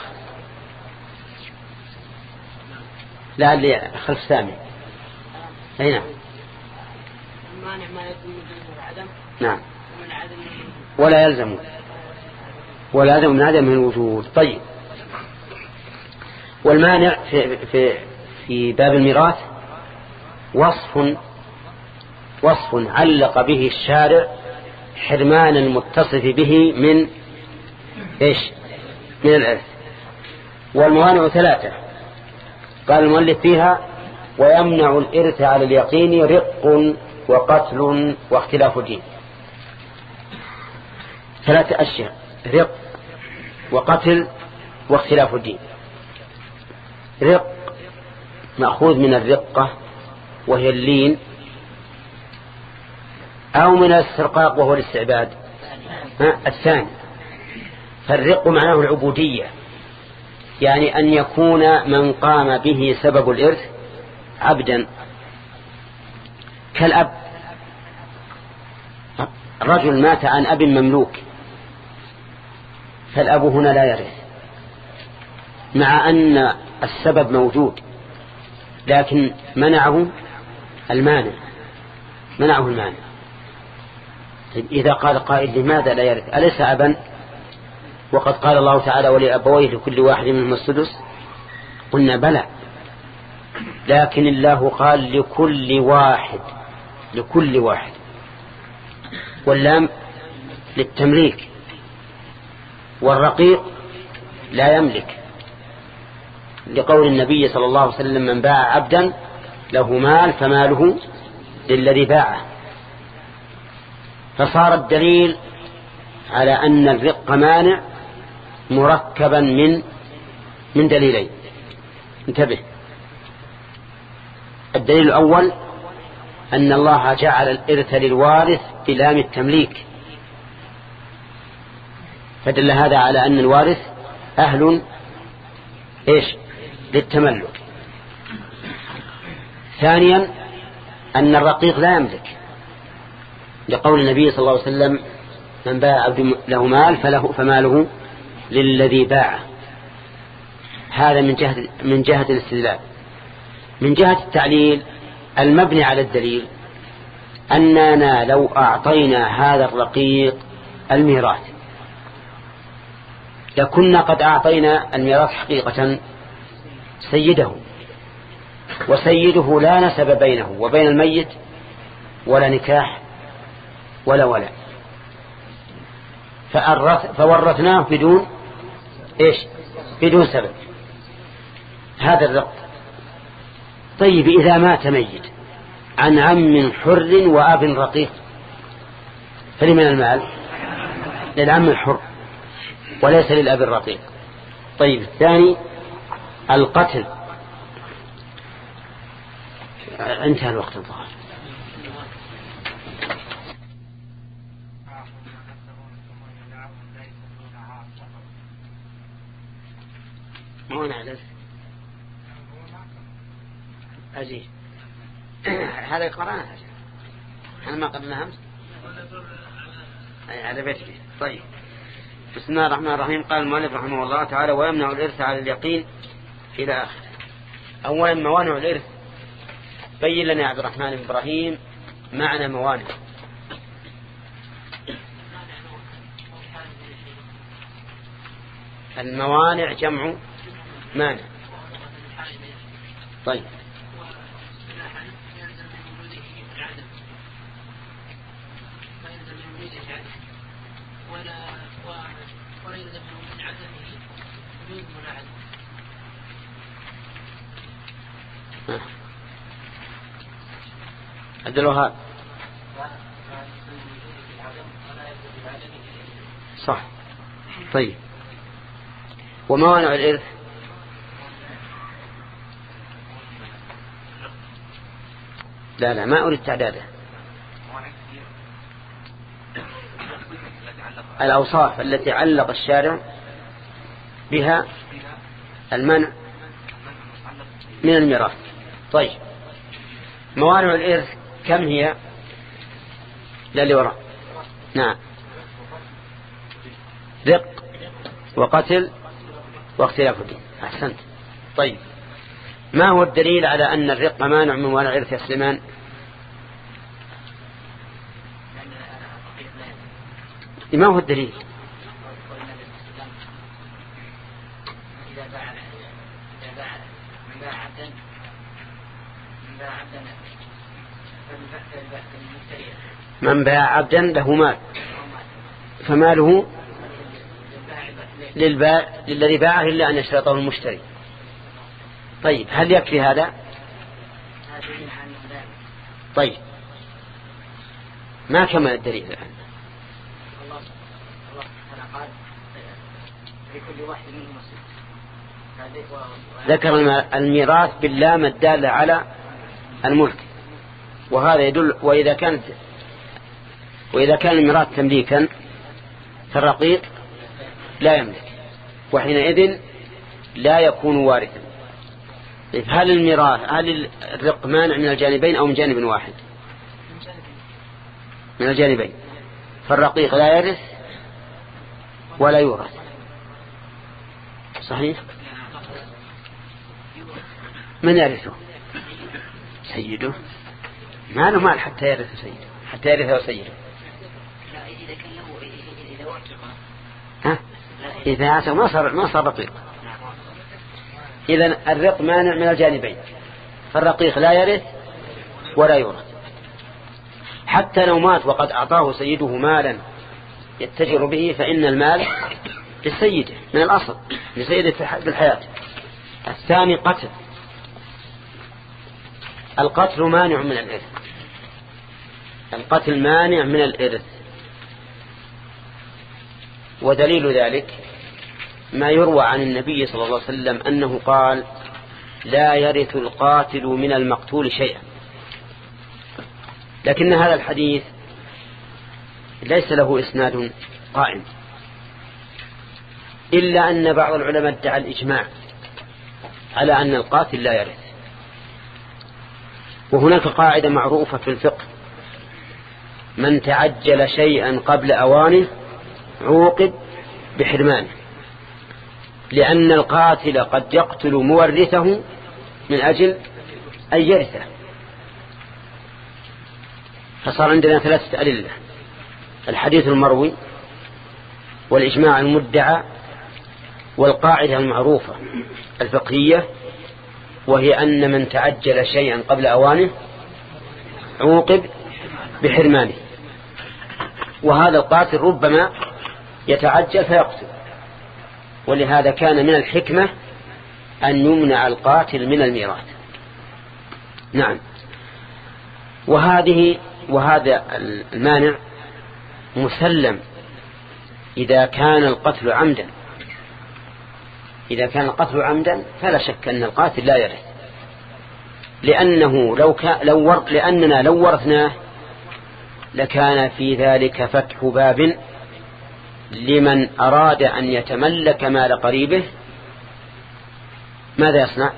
لا اللي خلف سامي. أي نعم.
المانع ما يلزم من وجوده العدم.
نعم. ولا يلزم من عدمه الوجود. طيب، والمانع في باب الميراث وصف علق به الشارع حرمان المتصف به من الإرث. والموانع 3 قال المؤلف فيها: ويمنع الإرث على اليقين رق وقتل واختلاف دين. 3 أشياء: رق وقتل واختلاف الدين. رق مأخوذ من الرقة وهي اللين، أو من الاسترقاق وهو الاستعباد الثاني. فالرق معناه العبودية، يعني أن يكون من قام به سبب الإرث عبدا كالأب. رجل مات عن أب مملوك، فالأب هنا لا يرث مع أن السبب موجود، لكن منعه المانع. طيب، إذا قال قائل لماذا لا يرث؟ أليس أبا؟ وقد قال الله تعالى: ولأبويه لكل واحد منهم السدس. قلنا بلى، لكن الله قال لكل واحد، واللام للتمليك. والرقيق لا يملك، لقول النبي صلى الله عليه وسلم: من باع عبدا له مال فماله للذي باعه. فصار الدليل على أن الرق مانع مركبا من دليلين. انتبه: الدليل الأول أن الله جعل الإرث للوارث بلام التمليك، فدل هذا على أن الوارث أهل للتملك. ثانيا أن الرقيق لا يملك، لقول النبي صلى الله عليه وسلم: من باع عبد له مال فماله للذي باعه. هذا من جهة الاستدلال. من جهة التعليل المبني على الدليل أننا لو أعطينا هذا الرقيق الميراث لكنا قد أعطينا الميراث حقيقة سيده، وسيده لا نسب بينه وبين الميت ولا نكاح ولا فورثناه بدون إيش؟ بدون سبب. هذا الرق. طيب إذا مات ميت عن عم حر وأب رقيق فلمن المال؟ للعم الحر وليس للأب الرقيق. طيب الثاني القتل. انتهى الوقت الظاهر. ما نعرف أجي هذا قرأنا أنا ما قبلنا همس على بيتك. طيب بسم الله الرحمن الرحيم. قال المؤلف رحمه الله تعالى ويمنع الإرث على اليقين إلى آخر. أولا موانع الإرث. بين لنا يا عبد الرحمن بن إبراهيم معنى موانع. الموانع جمع مانع. طيب عبد الوهاب صح. طيب وموانع الإرث لا ما أريد تعداده. الأوصاف التي علق الشارع بها المنع من الميراث. طيب موانع الإرث كم هي؟ لا اللي وراء. نعم رق وقتل واختلاف الدين. أحسنت. طيب ما هو الدليل على أن الرق مانع من موانع الإرث يا سليمان؟ ما هو الدليل؟ من باع عبدا له مال فماله للذي باعه إلا أن يشترطه المشتري. طيب هل يكفي هذا؟ طيب ما كمل الدليل الآن. ذكر الميراث باللام الدالة على الملك، وهذا يدل. وإذا كان الميراث تمليكا فالرقيق لا يملك وحينئذ لا يكون وارثا. هل الرق مانع من الجانبين أو من جانب واحد؟ من الجانبين. فالرقيق لا يرث ولا يورث. صحيح. من يرثه؟ سيده. ما له مال حتى يرث سيده، حتى يرثه سيده. إذا عسى ما صار رقيق. إذن الرق مانع من الجانبين، فالرقيق لا يرث ولا يورث. حتى لو مات وقد أعطاه سيده مالا يتجر به فإن المال للسيد من الأصل، لسيد بالحياة. الثاني قتل. القتل مانع من الإرث. القتل مانع من الإرث، ودليل ذلك ما يروى عن النبي صلى الله عليه وسلم أنه قال لا يرث القاتل من المقتول شيئا. لكن هذا الحديث ليس له إسناد قائم، إلا أن بعض العلماء ادعى الإجماع على أن القاتل لا يرث. وهناك قاعدة معروفة في الفقه: من تعجل شيئا قبل أوانه عوقب بحرمانه، لأن القاتل قد يقتل مورثه من أجل أي يرثه. فصار عندنا 3 أدلة: الحديث المروي، والإجماع المدعى، والقاعدة المعروفة الفقهية، وهي أن من تعجل شيئا قبل أوانه عوقب بحرمانه. وهذا القاتل ربما يتعجل فيقتل، ولهذا كان من الحكمة أن يمنع القاتل من الميراث. نعم. وهذا المانع مسلم إذا كان القتل عمدا. إذا كان القتل عمدا فلا شك أن القاتل لا يرث، لأنه لأننا لو ورثناه لكان في ذلك فتح باب لمن أراد أن يتملك مال قريبه. ماذا يصنع؟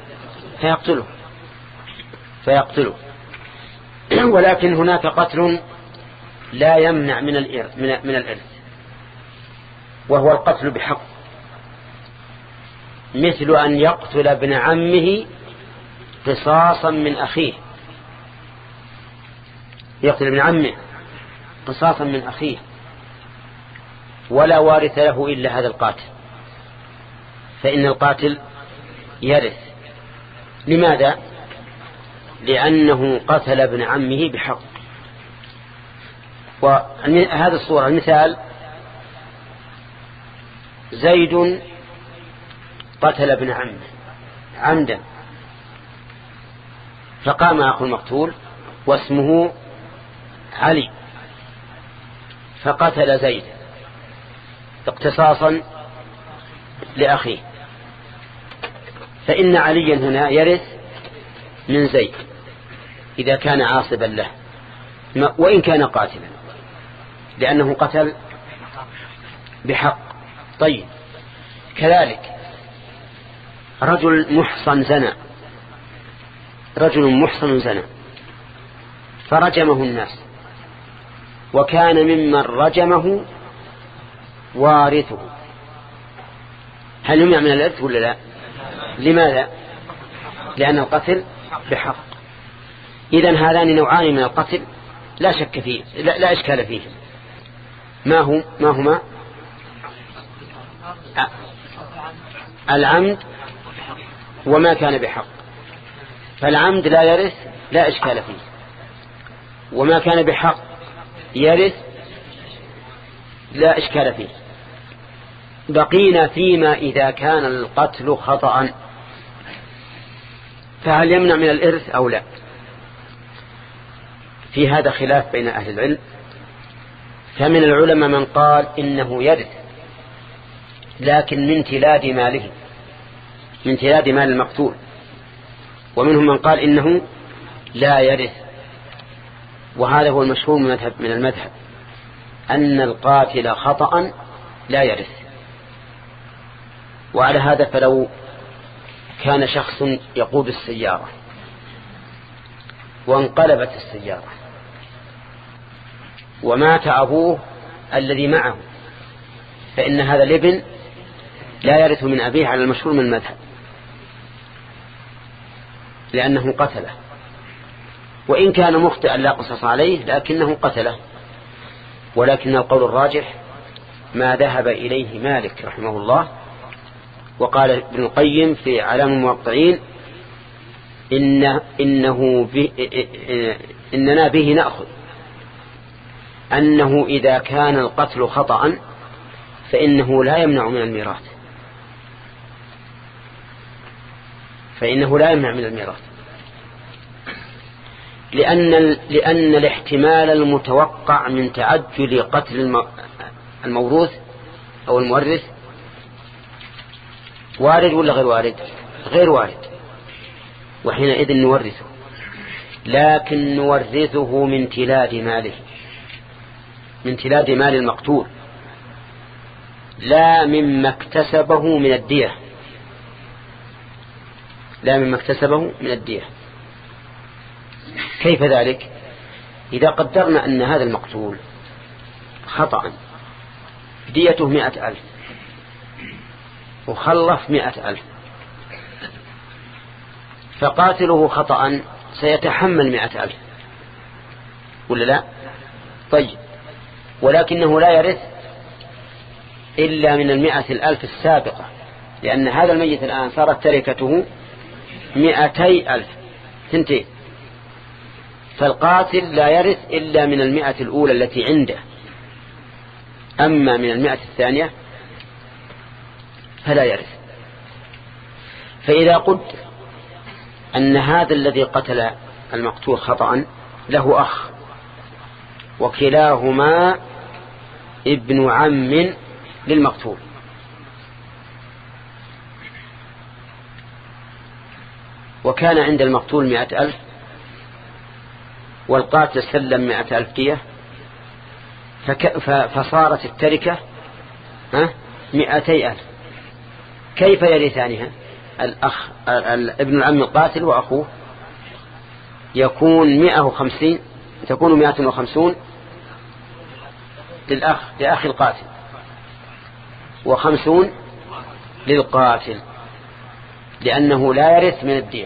فيقتله. ولكن هناك قتل لا يمنع من الإرث، وهو القتل بحق، مثل أن يقتل ابن عمه قصاصا من أخيه. يقتل ابن عمه قصاصا من أخيه ولا وارث له إلا هذا القاتل، فإن القاتل يرث. لماذا؟ لأنه قتل ابن عمه بحق. وهذه الصورة المثال: زيد قتل ابن عمه عمدا، فقام أخو المقتول واسمه علي فقتل زيد اقتصاصا لأخيه، فإن عليا هنا يرث من زيد إذا كان عاصبا له وإن كان قاتلا، لأنه قتل بحق. طيب، كذلك رجل محصن زنى فرجمه الناس، وكان ممن رجمه وارثه، هل يمنع من الإرث ولا لا؟ لماذا؟ لأن القتل بحق. إذن هذان نوعان من القتل لا شك فيه، لا إشكال فيه. ما هما؟ العمد وما كان بحق. فالعمد لا يرث لا إشكال فيه، وما كان بحق يرث لا إشكال فيه. بقينا فيما إذا كان القتل خطأ، فهل يمنع من الإرث أو لا؟ في هذا خلاف بين أهل العلم، فمن العلماء من قال إنه يرث لكن من تلاد ماله، من تلاد مال المقتول، ومنهم من قال إنه لا يرث. وهذا هو المشهور من المذهب أن القاتل خطأ لا يرث. وعلى هذا فلو كان شخص يقود السيارة وانقلبت السيارة ومات أبوه الذي معه، فإن هذا الابن لا يرث من أبيه على المشهور من المذهب، لأنه قتله، وإن كان مخطئا لا قصص عليه لكنه قتله. ولكن القول الراجح ما ذهب إليه مالك رحمه الله، وقال ابن القيم في علام الموقعين إننا به نأخذ أنه إذا كان القتل خطأ فإنه لا يمنع من الميراث، لأن الاحتمال المتوقع من تعجل قتل الموروث أو المورث وارد ولا غير وارد؟ غير وارد، وحينئذ نورثه، لكن نورثه من تلاد ماله، من تلاد مال المقتول، لا مما اكتسبه من الدية، لا مما اكتسبه من الدية. كيف ذلك؟ إذا قدرنا أن هذا المقتول خطأ ديته 100,000 وخلف 100,000، فقاتله خطأ سيتحمل 100,000 ولا لا؟ طيب، ولكنه لا يرث إلا من 100,000 السابقة، لأن هذا الميت الآن صارت تركته 200,000 ثنتين، فالقاتل لا يرث إلا من 100 الأولى التي عنده، أما من 100 الثانية فلا يرث. فإذا قلت أن هذا الذي قتل المقتول خطأ له أخ وكلاهما ابن عم للمقتول، وكان عند المقتول 100,000 والقاتل سلم 100,000 دية، فصارت التركة 200,000. كيف يرثانها الأخ ابن العم القاتل وأخوه؟ يكون 150، تكون 150 لأخ القاتل و50 للقاتل، لأنه لا يرث من الدية.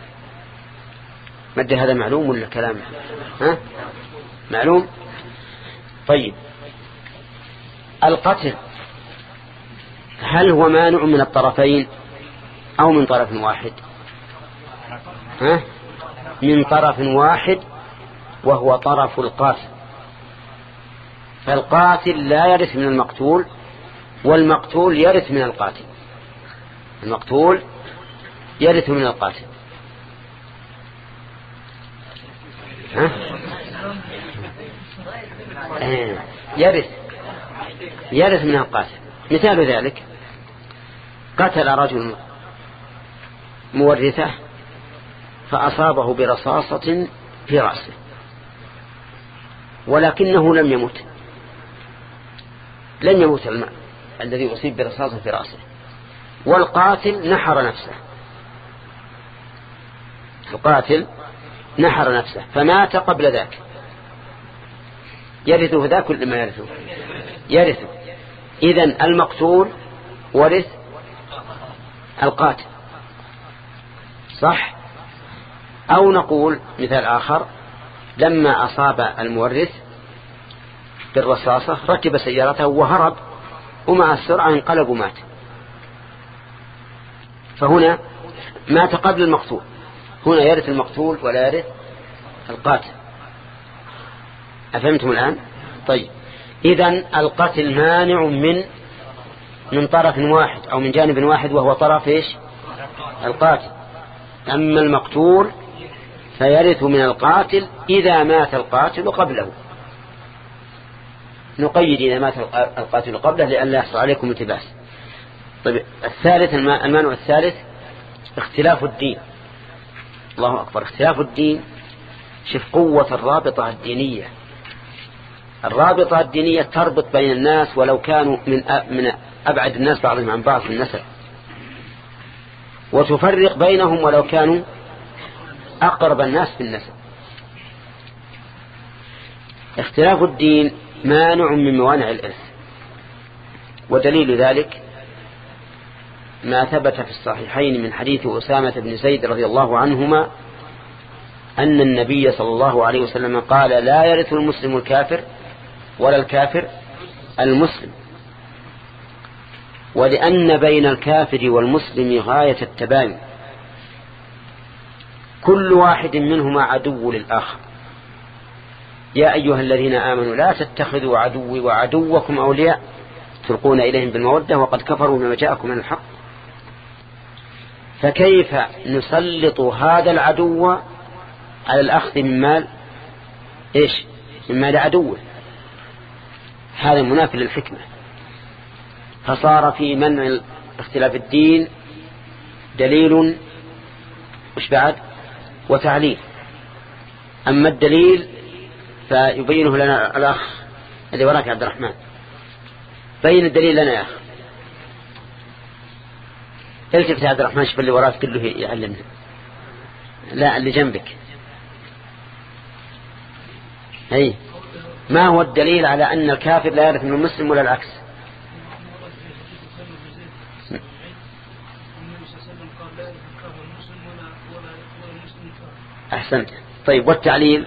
مد هذا معلوم ولا كلام؟ معلوم. طيب، القتل هل هو مانع من الطرفين أو من طرف واحد؟ من طرف واحد، وهو طرف القاتل. فالقاتل لا يرث من المقتول، والمقتول يرث من القاتل. المقتول يرث من القاتل. يرث من القاتل. مثال ذلك: قتل رجل مورثه فأصابه برصاصة في رأسه، ولكنه لم يمت، لن يموت الماء الذي أصيب برصاصة في رأسه، والقاتل نحر نفسه. القاتل نحر نفسه فمات قبل ذاك، يرثه ذاك كل ما يرثه. إذن المقتول ورث القاتل، صح؟ أو نقول مثال آخر: لما أصاب المورث بالرصاصة ركب سيارته وهرب، ومع السرعة انقلب ومات، فهنا مات قبل المقتول. هنا يرث المقتول ولا يرث القاتل. أفهمتم الآن؟ طيب، إذن القتل مانع من طرف واحد أو من جانب واحد، وهو طرف إيش؟ القاتل. أما المقتول فيرث من القاتل إذا مات القاتل قبله. نقيد إذا مات القاتل قبله لئلا يحصل عليكم التباس. طيب، الثالث، المانع الثالث اختلاف الدين. الله أكبر، اختلاف الدين. شوف قوة الرابطة الدينية. الرابطة الدينية تربط بين الناس ولو كانوا من أبعد الناس بعضهم عن بعض في النسب، وتفرق بينهم ولو كانوا أقرب الناس في النسب. اختلاف الدين مانع من موانع الإرث، ودليل ذلك ما ثبت في الصحيحين من حديث أسامة بن زيد رضي الله عنهما أن النبي صلى الله عليه وسلم قال: لا يرث المسلم الكافر ولا الكافر المسلم. ولأن بين الكافر والمسلم غاية التباين، كل واحد منهما عدو للآخر. يا أيها الذين آمنوا لا تتخذوا عدوي وعدوكم أولياء تلقون إليهم بالمودة وقد كفروا بما جاءكم من الحق. فكيف نسلط هذا العدو على الأخذ من مال إيش؟ من مال عدوه؟ هذا منافي للحكمة. فصار في منع اختلاف الدين دليل وش بعد وتعليل. أما الدليل فيبينه لنا الأخ الذي وراك عبد الرحمن. بين الدليل لنا يا أخ. التفت يا عبد الرحمن، شوف اللي وراك كله يعلمنا. لا، اللي جنبك. هي ما هو الدليل على أن الكافر لا يرث من المسلم ولا العكس؟ أحسنت. طيب والتعليل؟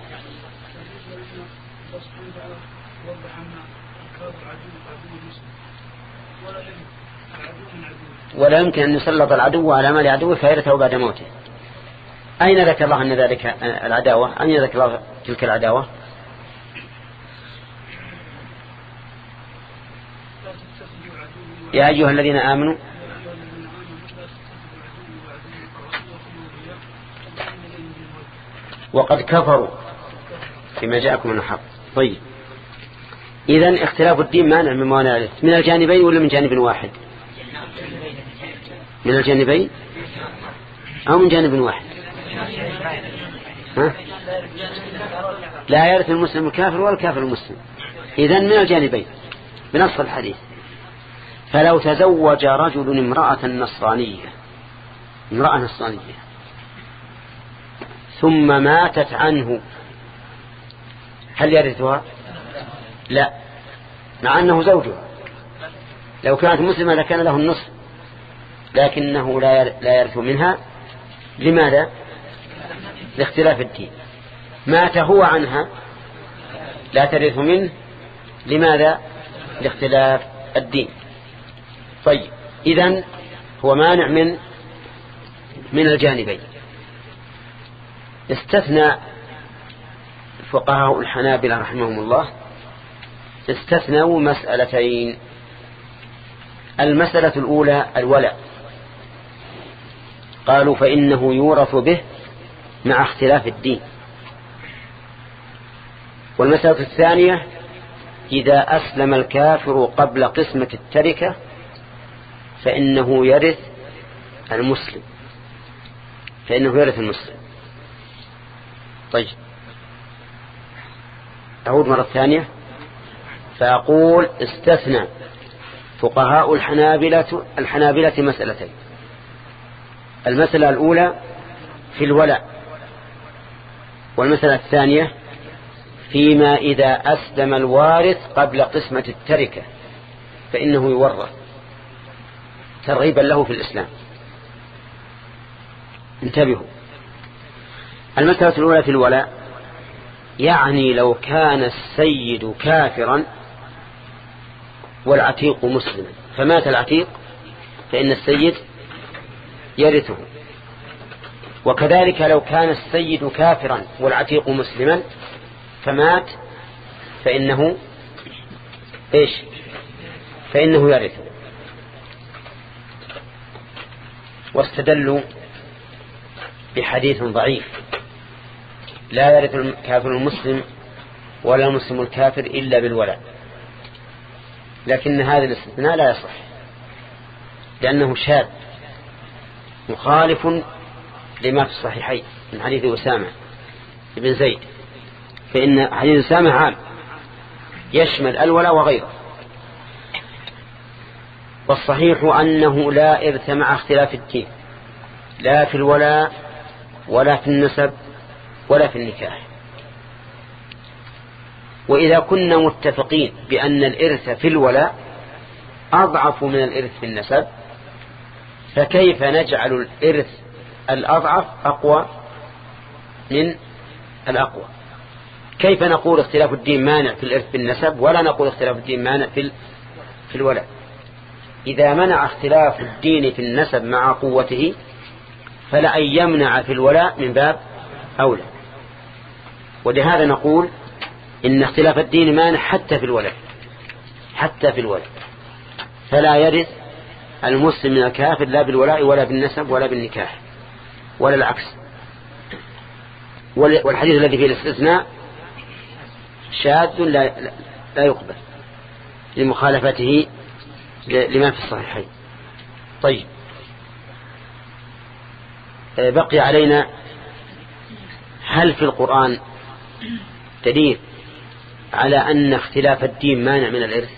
ولا يمكن أن يسلط العدو على مال عدوه فيرثه بعد موته. أين ذكر الله أن ذلك العداوة؟ أين ذكر الله تلك العداوة؟ يا أيها الذين آمنوا وقد كفروا فيما جاءكم من الحق. طيب إذن اختلاف الدين مانع من موانع الإرث من الجانبين ولا من جانب واحد؟ من الجانبين أو من جانب واحد؟ ها؟ لا يرث المسلم الكافر ولا الكافر المسلم. إذن من الجانبين بنص الحديث. فلو تزوج رجل امرأة نصرانية ثم ماتت عنه هل يرثها؟ لا، مع أنه زوجها. لو كانت مسلمة لكان له النصف، لكنه لا يرث منها. لماذا؟ لاختلاف الدين. مات هو عنها لا ترث منه. لماذا؟ لاختلاف الدين. طيب إذن هو مانع من الجانبين. استثنى فقهاء الحنابلة رحمهم الله استثنوا مسألتين. المسألة الأولى الولاء، قالوا فإنه يورث به مع اختلاف الدين. والمسألة الثانية إذا أسلم الكافر قبل قسمة التركة فإنه يرث المسلم. طيب أعود مرة ثانية فأقول استثنى فقهاء الحنابلة مسألتين. المسألة الأولى في الولاء، والمسألة الثانية فيما إذا أسلم الوارث قبل قسمة التركة فإنه يورث ترغيبا له في الإسلام. انتبهوا. المسألة الأولى في الولاء يعني لو كان السيد كافرا والعتيق مسلما فمات العتيق فإن السيد يرثه. وكذلك لو كان السيد كافرا والعتيق مسلما فمات فإنه يرثه. واستدلوا بحديث ضعيف لا يرث الكافر المسلم ولا المسلم الكافر إلا بالولاء، لكن هذا الاستثناء لا يصح لأنه شاذ مخالف لما في الصحيحين من حديث أسامة بن زيد، فإن حديث أسامة عام يشمل الولاء وغيره. والصحيح أنه لا إرث مع اختلاف الدين لا في الولاء ولا في النسب ولا في النكاح. وإذا كنا متفقين بأن الإرث في الولاء أضعف من الإرث في النسب فكيف نجعل الإرث الأضعف أقوى من الأقوى؟ كيف نقول اختلاف الدين مانع في الإرث في النسب ولا نقول اختلاف الدين مانع في الولاء؟ إذا منع اختلاف الدين في النسب مع قوته فلأن يمنع في الولاء من باب أولى. ولهذا نقول إن اختلاف الدين مانع حتى في الولاء فلا يرث المسلم من الكافر لا بالولاء ولا بالنسب ولا بالنكاح ولا العكس. والحديث الذي فيه الاستثناء شاذ لا يقبل لمخالفته لما في الصحيحين. طيب بقي علينا هل في القرآن دليل على أن اختلاف الدين مانع من الإرث؟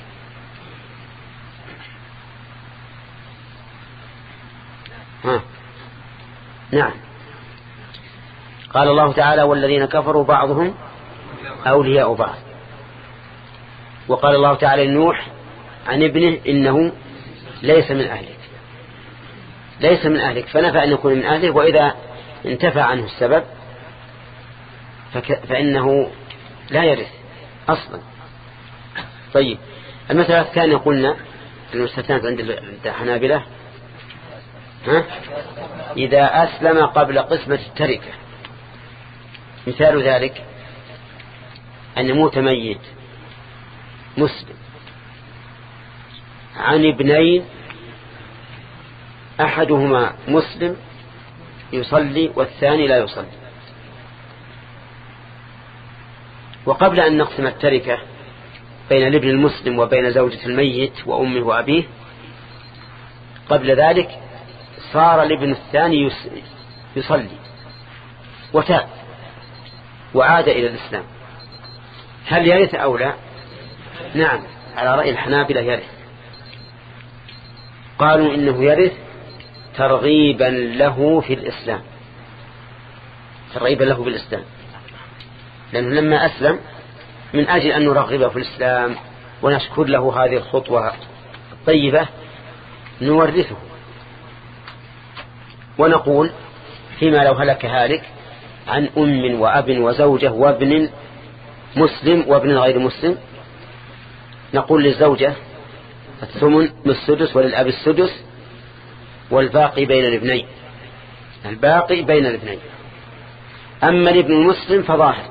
نعم. قال الله تعالى والذين كفروا بعضهم أولياء بعض. وقال الله تعالى لنوح عن ابنه إنه ليس من أهلك فنفى أن يكون من أهله، وإذا انتفى عنه السبب فإنه لا يرث أصلا. طيب المسألة الثانية قلنا المستثنات عند الحنابلة إذا أسلم قبل قسمة التركة. مثال ذلك أن يموت ميت مسلم عن ابنين أحدهما مسلم يصلي والثاني لا يصلي، وقبل أن نقسم التركة بين الابن المسلم وبين زوجة الميت وأمه وأبيه، قبل ذلك صار الابن الثاني يصلي وتاب وعاد إلى الإسلام، هل يرث أو لا؟ نعم، على رأي الحنابلة يرث. قالوا إنه يرث ترغيبا له في الإسلام، ترغيبا له بالإسلام، لأنه لما أسلم من أجل أن نرغبه في الإسلام ونشكر له هذه الخطوة الطيبة نورثه، ونقول فيما لو هلك هالك عن أم وأب وزوجة وابن مسلم وابن غير مسلم، نقول للزوجة الثمن بالسدس وللأب السدس والباقي بين الابنين، الباقي بين الابنين. أما الابن المسلم فظاهر،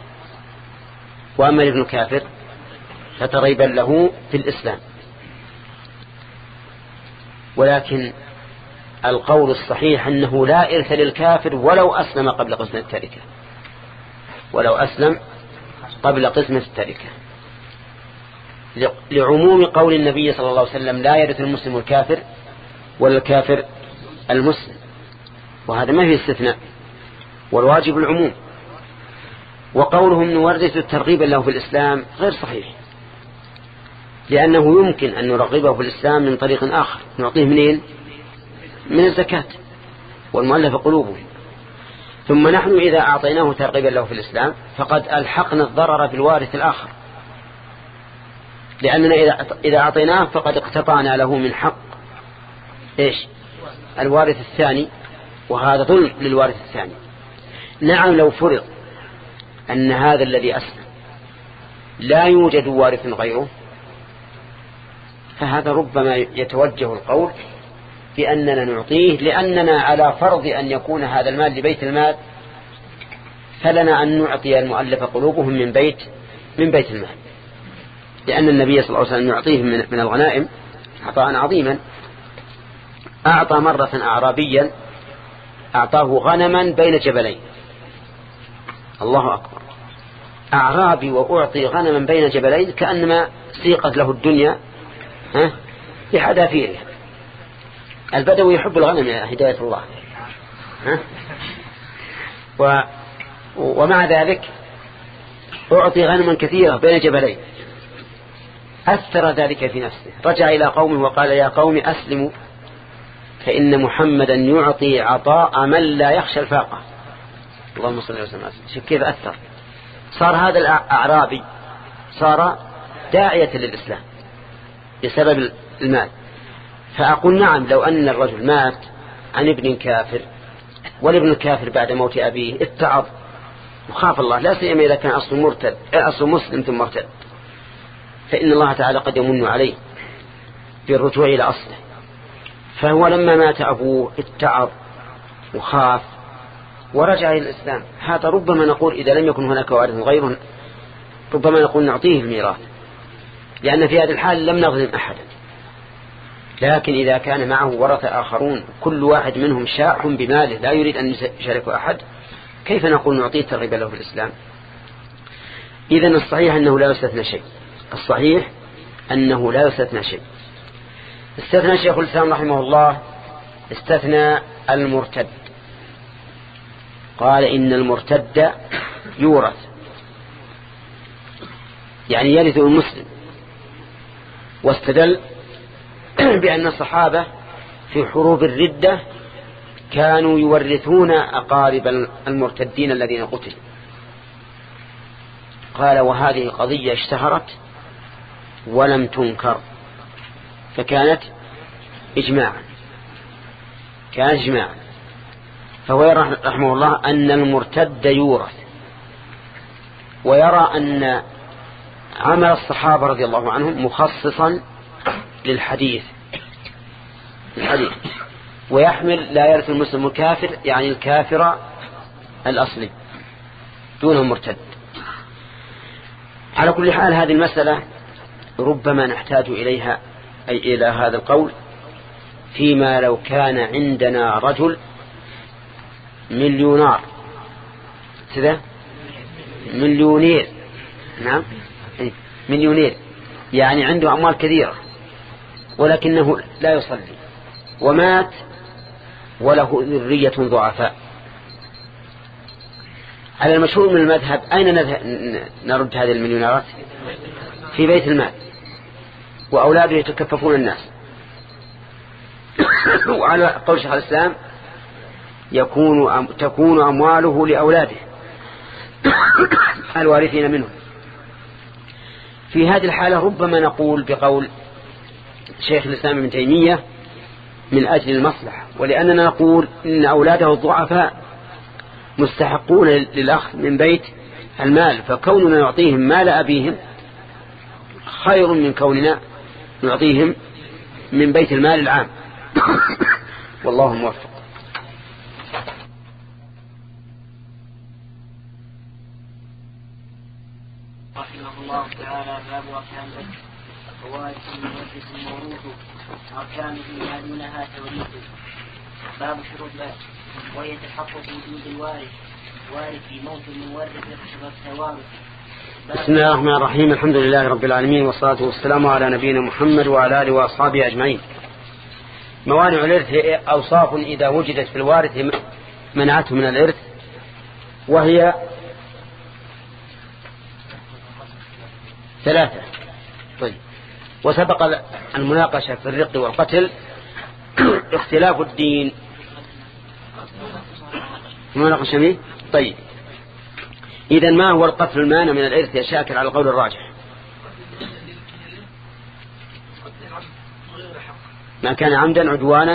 وأما الابن الكافر فترغيبا له في الإسلام. ولكن القول الصحيح أنه لا إرث للكافر ولو أسلم قبل قسمة التركة، ولو أسلم قبل قسمة التركة، لعموم قول النبي صلى الله عليه وسلم لا يرث المسلم الكافر ولا الكافر المسلم، وهذا ما فيه استثناء، والواجب العموم. وقولهم نورث ترغيبا له في الإسلام غير صحيح، لأنه يمكن أن نرغبه في الإسلام من طريق آخر، نعطيه منين؟ من الزكاة والمؤلف قلوبهم. ثم نحن إذا أعطيناه ترغيبا له في الإسلام فقد ألحقنا الضرر في الوارث الآخر، لأننا إذا أعطيناه فقد اقتطعنا له من حق الوارث الثاني، وهذا ظلم للوارث الثاني. نعم، لو فرض أن هذا الذي أسلم لا يوجد وارث غيره، فهذا ربما يتوجه القول بأننا نعطيه، لأننا على فرض أن يكون هذا المال لبيت المال، فلنا أن نعطي المؤلف قلوبهم من بيت المال، لأن النبي صلى الله عليه وسلم يعطيه من الغنائم عطاء عظيما. أعطى مرة أعرابيا أعطاه غنما بين جبلين، الله أكبر، أعرابي وأعطي غنما بين جبلين، كأنما سيقت له الدنيا بحذافيرها. البدوي يحب الغنم يا هداية الله، ومع ذلك أعطي غنما كثيرة بين جبلين، أثر ذلك في نفسه، رجع إلى قومه وقال يا قوم أسلموا فإن محمدا يعطي عطاء من لا يخشى الفاقة. اللهم صل وسلم. شوف كيف أثر، صار هذا الأعرابي صار داعية للإسلام بسبب المال. فأقول نعم، لو أن الرجل مات عن ابن كافر والابن الكافر بعد موت أبيه اتعظ وخاف الله، لا سيما إذا كان أصل مسلم ثم مرتد، فإن الله تعالى قد يمن عليه بالرجوع إلى أصله. فهو لما مات أبوه اتعظ وخاف ورجع إلى الإسلام. هذا ربما نقول إذا لم يكن هناك وارث غيره ربما نقول نعطيه الميراث، لأن في هذه الحال لم نظلم أحدا. لكن إذا كان معه ورثة آخرون كل واحد منهم شاح بماله لا يريد أن يشارك أحد، كيف نقول نعطيه ترغيبا له في الإسلام؟ إذن الصحيح أنه لا يستثنى شيء، الصحيح أنه لا يستثنى شيء. استثنى شيخ الإسلام رحمه الله، استثنى المرتد، قال إن المرتد يورث، يعني يرث المسلم، واستدل بأن الصحابة في حروب الردة كانوا يورثون أقارب المرتدين الذين قتلوا. قال وهذه قضية اشتهرت ولم تنكر، فكانت إجماعا، كانت إجماعا. فهو رحمه الله أن المرتد يورث، ويرى أن عمل الصحابة رضي الله عنهم مخصصا للحديث ويحمل لا يرث المسلم الكافر، يعني الكافر الأصلي دون المرتد. على كل حال هذه المسألة ربما نحتاج إليها، أي إلى هذا القول، فيما لو كان عندنا رجل مليونير كذا، مليونير، نعم مليونير، يعني عنده أموال كثيرة ولكنه لا يصلي ومات وله ذرية ضعفاء. على المشهور من المذهب أين نرد هذه المليونيرات؟ في بيت المال، وأولاده يتكففون الناس. وعلى قول شيخ الإسلام تكون أمواله لأولاده الوارثين منه. في هذه الحالة ربما نقول بقول شيخ الإسلام ابن تيمية من أجل المصلحة، ولأننا نقول إن أولاده الضعفاء مستحقون للأخذ من بيت المال، فكوننا نعطيهم مال أبيهم خير من كوننا نعطيهم من بيت المال العام. والله موفق.
رحمه الله تعالى. باب أركان البيت. فوارث المورث الموروث أركانه ما دونها توريث. باب شروط البيت، ويتحقق وجود الوارث في موت المورث والتوارث.
بسم الله الرحمن الرحيم. الحمد لله رب العالمين، والصلاة والسلام على نبينا محمد وعلى آله وأصحابه أجمعين. موانع الإرث أوصاف إذا وجدت في الوارث منعته من الإرث، وهي 3. طيب، وسبق المناقشة في الرق والقتل اختلاف الدين مناقشة مين؟ طيب، إذن ما هو القتل المانع من الإرث يا شاكر على القول الراجح؟ ما كان عمدا عدوانا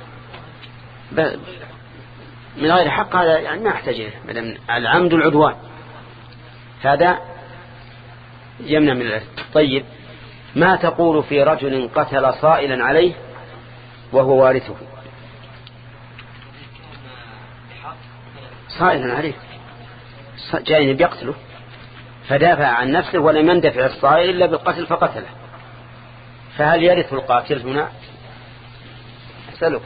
من غير حق، هذا يعني ما احتاج العمد العدوان هذا يمنع من الإرث. طيب، ما تقول في رجل قتل صائلا عليه وهو وارثه؟ صائلا عليه جاء بيقتله فدافع عن نفسه ولم يندفع الصائل إلا بالقتل فقتله، فهل يرث القاتل هنا؟ أسألك.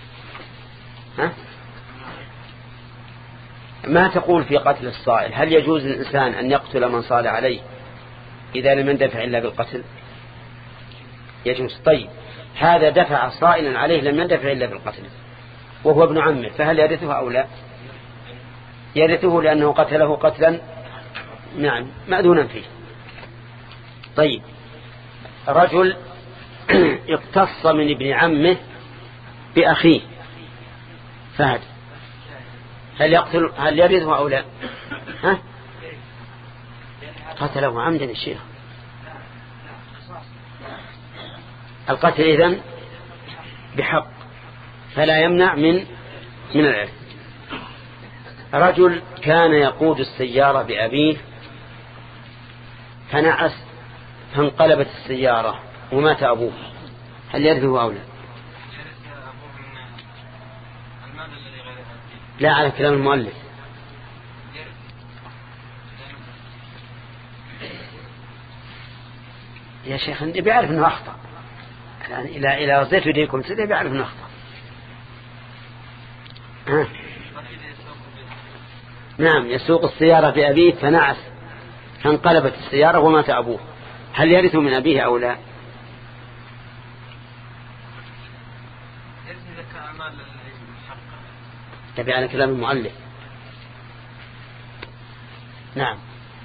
ما تقول في قتل الصائل؟ هل يجوز للإنسان أن يقتل من صال عليه إذا لم يندفع إلا بالقتل؟ يجوز. طيب، هذا دفع صائلا عليه لم يندفع إلا بالقتل وهو ابن عمه، فهل يرثه أو لا؟ يرثه لأنه قتله قتلا نعم مأذونا فيه. طيب، رجل اقتص من ابن عمه بأخيه فهد، هل يرثه أو لا؟ قتله عمدا الشيخ. القتل إذن بحق فلا يمنع من العرث. رجل كان يقود السيارة بأبيه فنعس فانقلبت السيارة ومات أبوه، هل يرثه أو لا؟ لا، على كلام المؤلف. يا شيخ انت بيعرف انه اخطأ، يعني الى وزيت يديكم سيدي بيعرف انه اخطأ. نعم، يسوق السيارة بأبيه فنعس فانقلبت السيارة ومات أبوه، هل يرث من أبيه أو لا؟ تبع على كلام المؤلف. نعم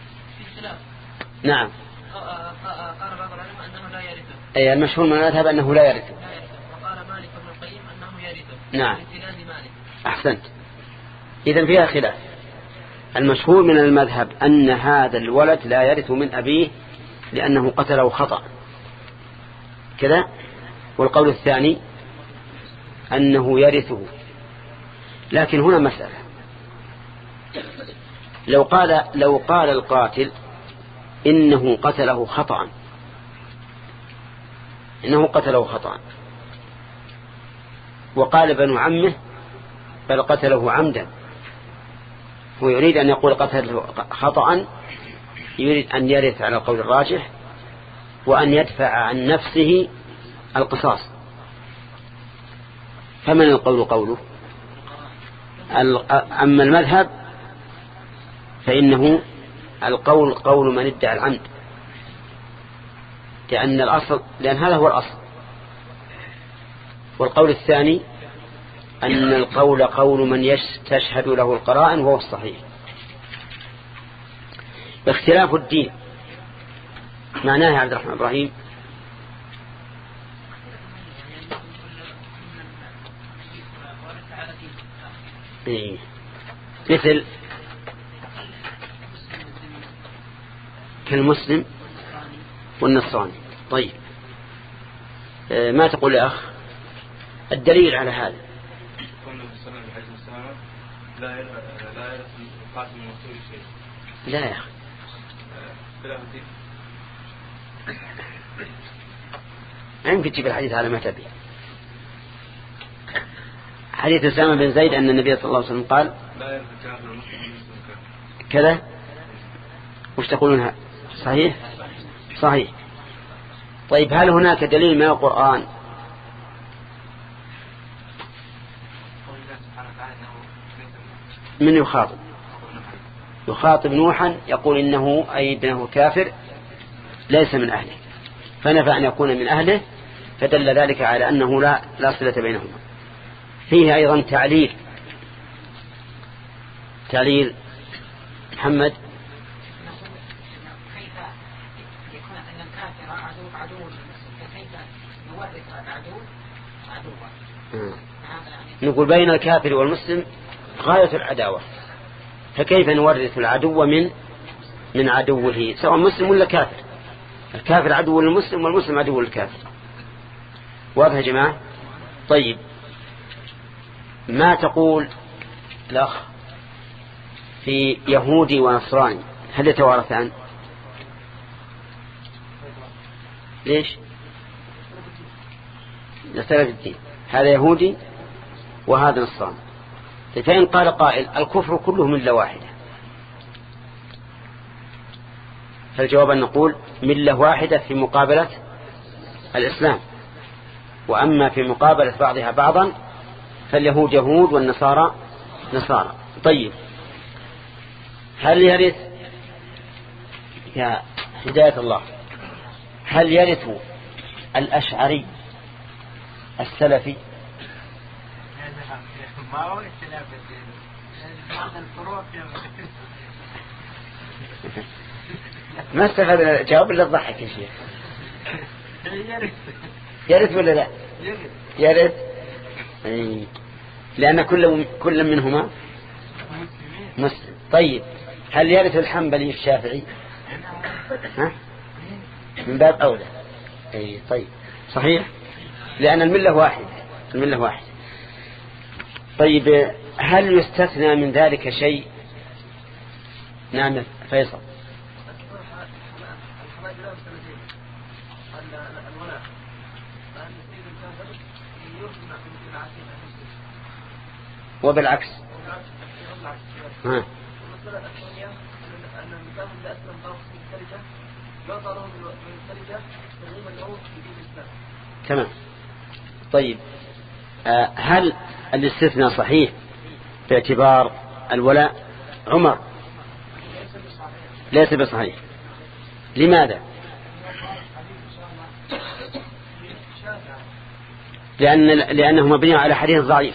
نعم.
قال بعض العلماء أنه لا يرثه.
أي المشهور من المذهب أنه لا يرثه.
وقال مالك بن القيم أنه يرثه.
نعم، أحسنت. إذن فيها خلاف. المشهور من المذهب أن هذا الولد لا يرث من أبيه لأنه قتله خطأ كذا، والقول الثاني أنه يرثه. لكن هنا مسألة، لو قال القاتل إنه قتله خطأ وقال بنو عمه بل قتله عمدا، هو يريد أن يقول قتله خطأ، يريد أن يرث على القول الراجح وأن يدفع عن نفسه القصاص. فمن القول قوله؟ أما المذهب فإنه القول قول من ادعى العمد، لأن هذا هو الأصل. والقول الثاني أن القول قول من تشهد له القرائن وهو الصحيح. اختلاف الدين معناه يا عبد الرحمن إبراهيم مثل كالمسلم والنصراني. طيب ما تقول يا أخ الدليل على هذا؟ لا يا أخي يمكن تجيب الحديث على ما تبي. حديث أسامة بن زيد أن النبي صلى الله عليه وسلم قال كذا. وش تقولونها؟ صحيح. طيب هل هناك دليل من القرآن من يخاطب نوحا يقول إنه أي ابنه كافر ليس من أهله، فنفى أن يكون من أهله، فدل ذلك على أنه لا صلة بينهما. فيه أيضا تعليل محمد.
كيف يكون أن الكافر عدو للمسلم، كيف نورث عدوا؟
نقول بين الكافر والمسلم غاية العداوة، فكيف نورث العدو من عدوه سواء مسلم ولا كافر؟ الكافر عدو للمسلم والمسلم عدو للكافر. واضح يا جماعة؟ طيب ما تقول الأخ في يهودي ونصراني هل يتوارثان؟ ليش؟ يختلف الدين، هذا يهودي وهذا نصراني. فإن قال قائل الكفر كله ملة واحدة، فالجواب أن نقول ملة واحدة في مقابلة الإسلام، وأما في مقابلة بعضها بعضا فاليهود يهود والنصارى نصارى. طيب هل يرث يا هداية الله هل يرث الأشعري السلفي؟
ما هو اختلاف الفروع
ما استفاد الجواب إلا الضحك يا شيخ. يرث ولا لا؟ يرث لأن كل منهما مسلم. طيب هل يرث الحنبلي الشافعي؟ من باب أولى. طيب صحيح، لأن الملة واحدة. طيب هل يستثنى من ذلك شيء؟ نعم فيصل. وبالعكس تمام. طيب هل الاستثناء صحيح باعتبار الولاء؟ عمر ليس بصحيح. لماذا؟ لأنه مبني على حديث ضعيف،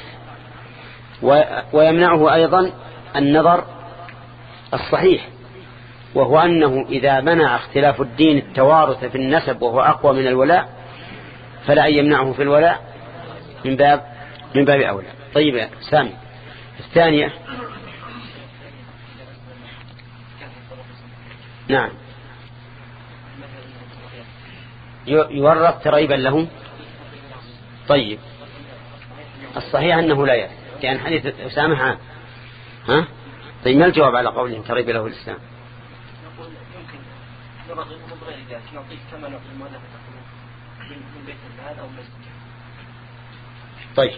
ويمنعه أيضا النظر الصحيح، وهو أنه إذا منع اختلاف الدين التوارث في النسب وهو أقوى من الولاء فلا يمنعه في الولاء من باب أولى. طيب يا سامي الثانية. نعم يورث تريبا لهم. طيب الصحيح أنه لا يرث، لأن حديث أسامة طيب ما الجواب على قولهم تريب له الإسلام؟
نقول يمكن نرغبه بغير ذلك، نعطيه كما نعطي المؤلفة من بيت المال أو مسجد.
طيب،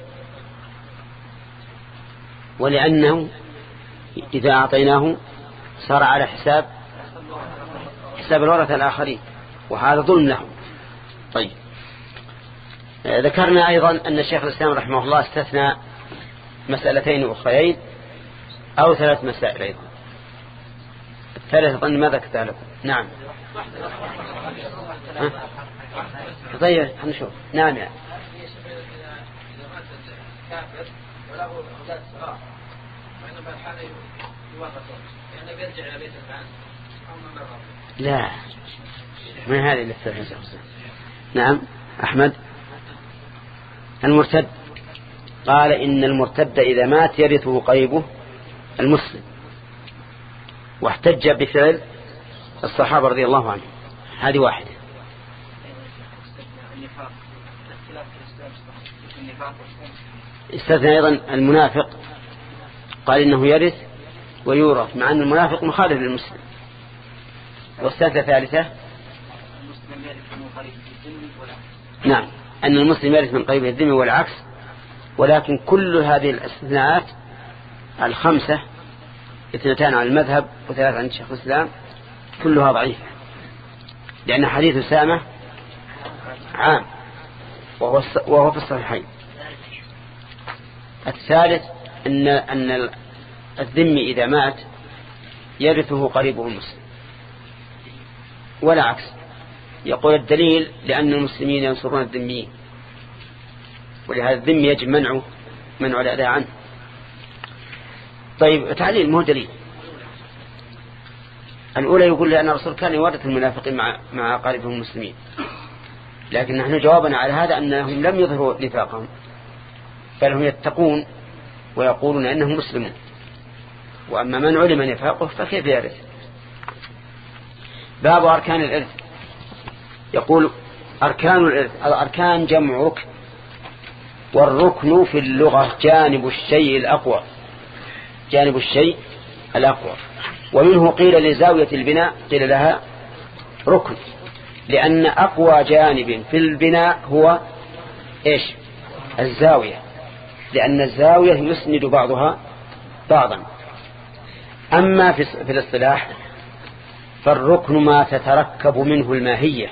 ولأنه إذا أعطيناه صار على حساب الورثة الآخرين، وهذا ظلم له. طيب، ذكرنا أيضا أن الشيخ الإسلام رحمه الله استثنى مسألتين أخرين أو 3 مسائل أيضا. الثالثة أظن ما ذكرتها لكم. نعم. طيب نشوف. نعم يعني.
كافر وله أولاد صغار فإنما الحالة يوافقون لأنه بيرجع إلى بيت المال أو من مرة.
لا، من هذه الاستثناء. نعم. أحمد. المرتد قال إن المرتد إذا مات يرثه قريبه المسلم، واحتج بفعل الصحابة رضي الله عنهم. هذه واحدة. استثنى أيضا المنافق، قال إنه يرث ويورث، مع أن المنافق مخالف للمسلم. واستثنى ثالثة نعم، أن المسلم يرث من قريبه الذمي والعكس. ولكن كل هذه الاستثناءات 5 2 على المذهب و3 عند شيخ الإسلام كلها ضعيفة، لأن حديث أسامة عام وهو في الصحيحين. الثالث أن الذمي إذا مات يرثه قريبه المسلم ولا عكس. يقول الدليل لأن المسلمين ينصرون الذميين، ولهذا الذمي يجب منع الأداء عنه. طيب، تعليل مو دليل. الأولى يقول لأن الرسول كان يورث المنافقين مع قاربهم المسلمين، لكن نحن جوابنا على هذا أنهم لم يظهروا نفاقهم، بل هم يتقون ويقولون أنهم مسلمون. وأما من علم نفاقه فكيف يرث؟ باب أركان الإرث. يقول أركان الإرث. الأركان جمع ركن، والركن في اللغة جانب الشيء الأقوى، جانب الشيء الأقوى. ومنه قيل لزاوية البناء قيل لها ركن، لأن أقوى جانب في البناء هو إيش؟ الزاوية، لأن الزاوية يسند بعضها بعضا. أما في الاصطلاح فالركن ما تتركب منه الماهية.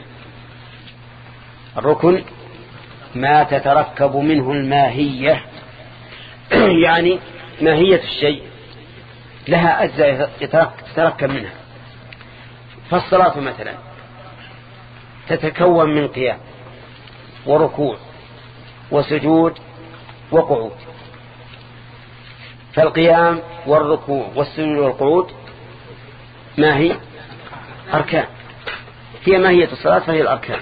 الركن ما تتركب منه الماهية، يعني ماهية الشيء لها أجزاء تتركب منها. فالصلاة مثلا تتكون من قيام وركوع وسجود وقعود. فالقيام والركوع والسجود والقعود ما هي؟ أركان، هي ماهية الصلاة فهي الأركان.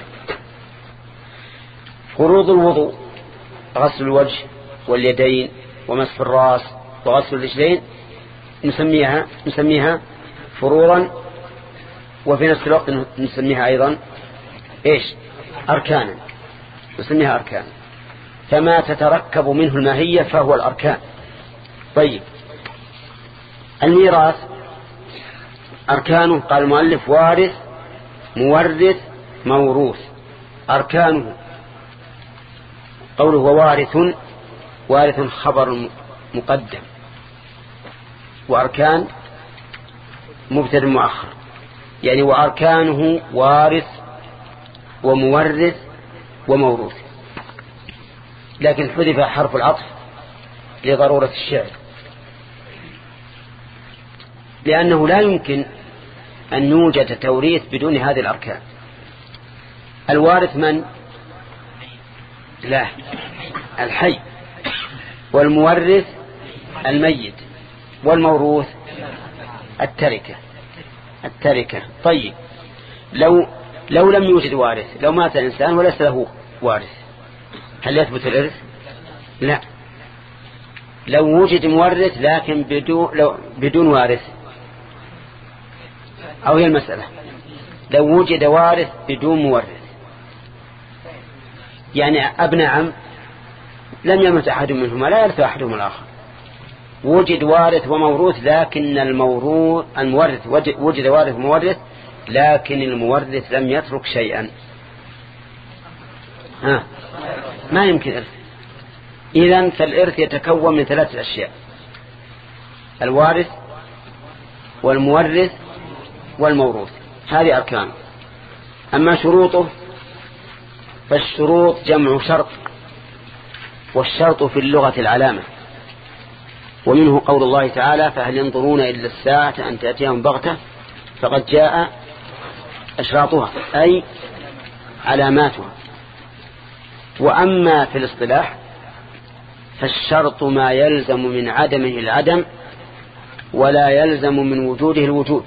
فروض الوضوء غسل الوجه واليدين ومسح الرأس وغسل الرجلين نسميها فروضا، وفي نفس الوقت نسميها أيضا إيش؟ أركانا، نسميها أركان. فما تتركب منه الماهية فهو الأركان. طيب، الميراث أركانه قال المؤلف وارث مورث موروث. أركانه قوله وارث خبر مقدم، وأركان مبتدأ مؤخر، يعني وأركانه وارث ومورث وموروث، لكن حذف حرف العطف لضرورة الشعر، لأنه لا يمكن أن يوجد توريث بدون هذه الأركان. الوارث من؟ لا، الحي، والمورث الميت، والموروث التركة. طيب، لو لم يوجد وارث، لو مات إنسان وليس له وارث، هل يثبت الإرث؟ لا. لو وجد مورث لكن بدون وارث، أو هي المسألة لو وجد وارث بدون مورث، يعني ابن عم لم يمت أحد منهما لا يرث أحدهم الآخر، وجد وارث وموروث، لكن المورث وجد وارث ومورث، لكن المورث لم يترك شيئا، ما يمكن إرث. إذن فالإرث يتكون من 3 أشياء: الوارث والمورث والموروث، هذه أركان. أما شروطه فالشروط جمع شرط، والشرط في اللغة العلامة، ومنه قول الله تعالى: فهل ينظرون إلا الساعة أن تأتيهم بغتة فقد جاء أشراطها، أي علاماتها. وأما في الاصطلاح فالشرط ما يلزم من عدمه العدم ولا يلزم من وجوده الوجود،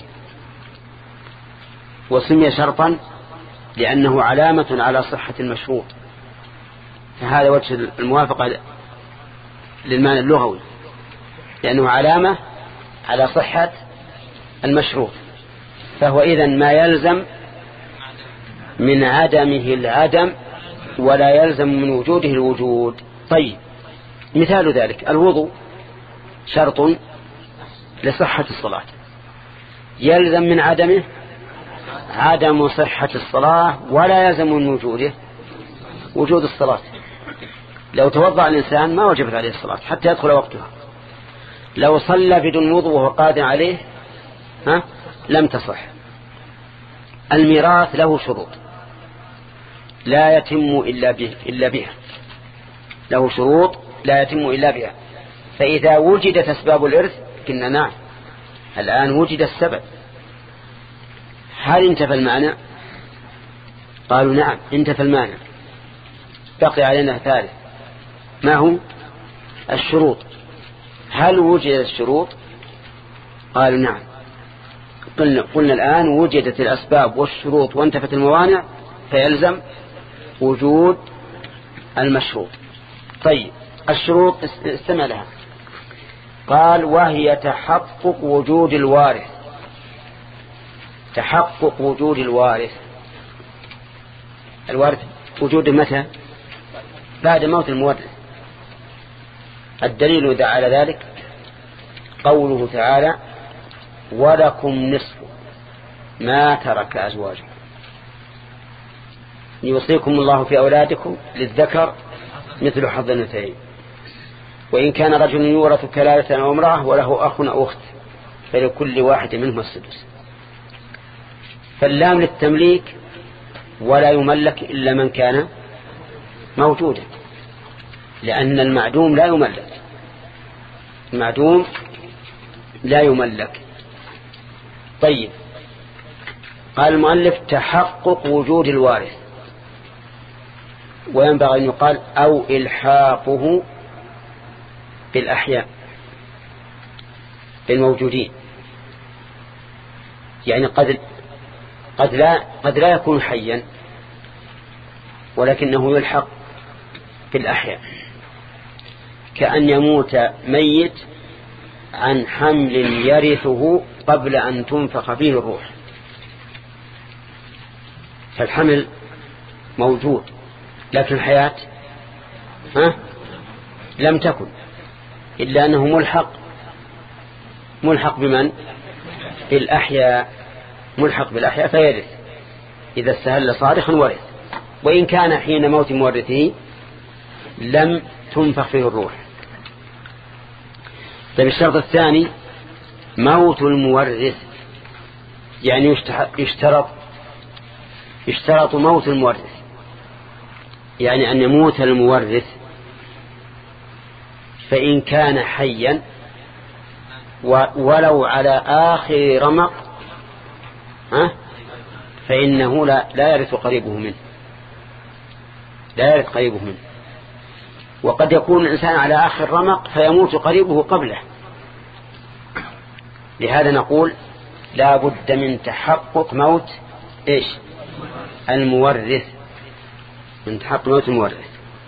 وسمي شرطا لأنه علامة على صحة المشروط، فهذا وجه الموافقة للمعنى اللغوي، لأنه علامة على صحة المشروط. فهو إذن ما يلزم من عدمه العدم ولا يلزم من وجوده الوجود. طيب، مثال ذلك: الوضوء شرط لصحة الصلاة، يلزم من عدمه عدم صحة الصلاة ولا يلزم من وجوده وجود الصلاة. لو توضأ الإنسان ما وجبت عليه الصلاة حتى يدخل وقتها، لو صلى بدون وضوء وهو قادر عليه لم تصح. الميراث له شروط لا يتم إلا بها، له شروط لا يتم إلا بها. فإذا وجدت أسباب الإرث قلنا نعم، الآن وجد السبب، هل انتفى المعنى؟ قالوا نعم انتفى المعنى. بقي علينا ثالث، ما هو؟ الشروط. هل وجدت الشروط؟ قالوا نعم. قلنا الآن وجدت الأسباب والشروط وانتفت الموانع، فيلزم وجود المشروط. طيب، الشروط استمع لها. قال: وهي تحقق وجود الوارث. تحقق وجود الوارث. الوارث وجوده متى؟ بعد موت المورث. الدليل على ذلك قوله تعالى: ولكم نصف ما ترك أزواجكم يوصيكم الله في أولادكم للذكر مثل حظ الأنثيين، وإن كان رجل يورث كلالة أو امرأة وله أخ أو أخت فلكل واحد منهم السدس. فاللام للتمليك، ولا يملك إلا من كان موجودا، لأن المعدوم لا يملك، المعدوم لا يملك. طيب، قال المؤلف: تحقق وجود الوارث، وينبغي أن يقال أو إلحاقه بالأحياء بالموجودين، يعني قد لا يكون حيا ولكنه يلحق بالأحياء، كأن يموت ميت عن حمل يرثه قبل أن تنفخ فيه الروح، فالحمل موجود لكن الحياة لم تكن، إلا أنه ملحق بمن؟ بالأحياء، ملحق بالأحياء فيرث، إذا استهل صارخا ورث، وإن كان حين موت مورثه لم تنفخ فيه الروح. طيب، الشرط الثاني موت المورث، يعني يشترط موت المورث، يعني أن يموت المورث، فإن كان حيا ولو على آخر رمق فإنه لا يرث قريبه منه، لا يرث قريبه منه. وقد يكون الإنسان على آخر رمق فيموت قريبه قبله، لهذا نقول لا بد من تحقق موت المورث، من تحقق موت المورث.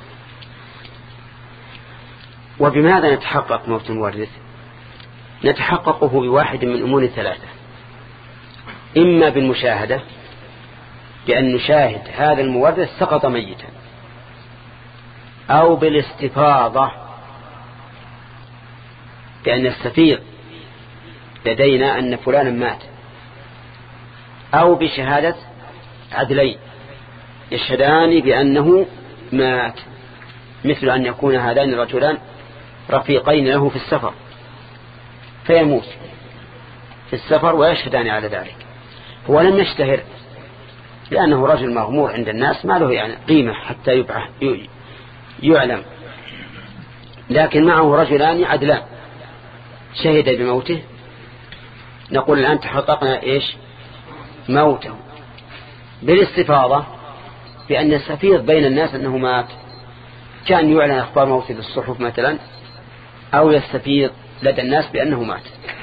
وبماذا نتحقق موت المورث؟ نتحققه بواحد من أمور ثلاثة: إما بالمشاهدة، بأن نشاهد هذا المورث سقط ميتا، أو بالاستفاضة بأن يستفيض لدينا أن فلانا مات، أو بشهادة عدلين يشهدان بأنه مات، مثل أن يكون هذان الرجلان رفيقين له في السفر فيموت في السفر ويشهدان على ذلك. هو لم يشتهر لأنه رجل مغمور عند الناس، ما له يعني قيمة حتى يعلم، لكن معه رجلان عدلان شهد بموته، نقول الآن تحققنا إيش موته بالاستفاضة، بأن يستفيض بين الناس أنه مات، كان يعلن أخبار موته بالصحف مثلا، أو يستفيض لدى الناس بأنه مات.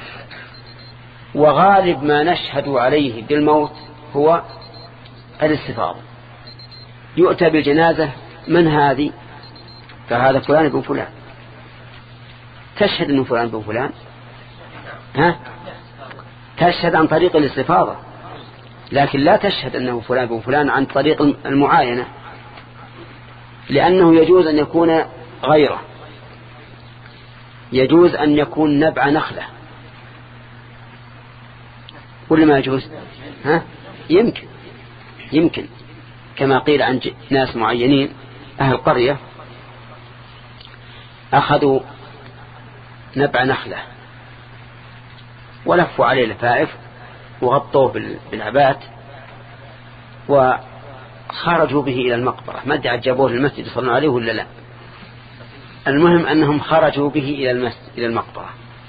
وغالب ما نشهد عليه بالموت هو الاستفاضة. يؤتى بالجنازة، من هذه؟ فهذا فلان بن فلان. تشهد أنه فلان بن فلان، تشهد عن طريق الاستفاضة، لكن لا تشهد أنه فلان بن فلان عن طريق المعاينة، لأنه يجوز أن يكون غيره، يجوز أن يكون نبع نخلة، ولا ما يجوز؟ يمكن كما قيل عن ناس معينين أهل قرية أخذوا نبع نخلة ولفوا عليه لفائف وغطوه بالعبات وخرجوا به إلى المقبرة، ما ادعى جابوه للمسجد يصلون عليه ولا لا، المهم أنهم خرجوا به إلى المسجد إلى المقبرة.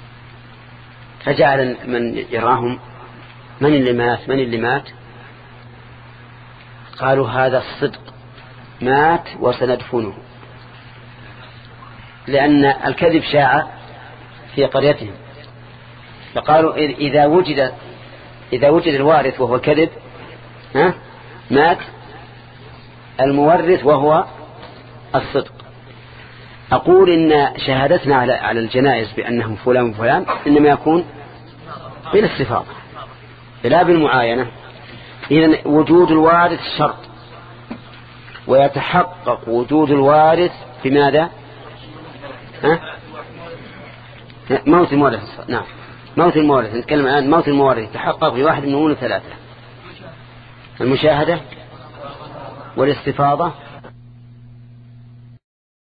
فجعل من يراهم من اللي مات قالوا هذا الصدق مات وسندفنه، لأن الكذب شاع في قريتهم، فقالوا إذا وجد الوارث وهو كذب مات المورث وهو الصدق. أقول إن شهادتنا على الجنائز بأنه فلان وفلان إنما يكون بالاستفاضة لا بالمعاينة. إذن وجود الوارث شرط، ويتحقق وجود الوارث بماذا؟ موت المورث. نعم، موت المورث. نتكلم الآن موت المورث يتحقق بواحد من أمور ثلاثة: المشاهدة والاستفاضة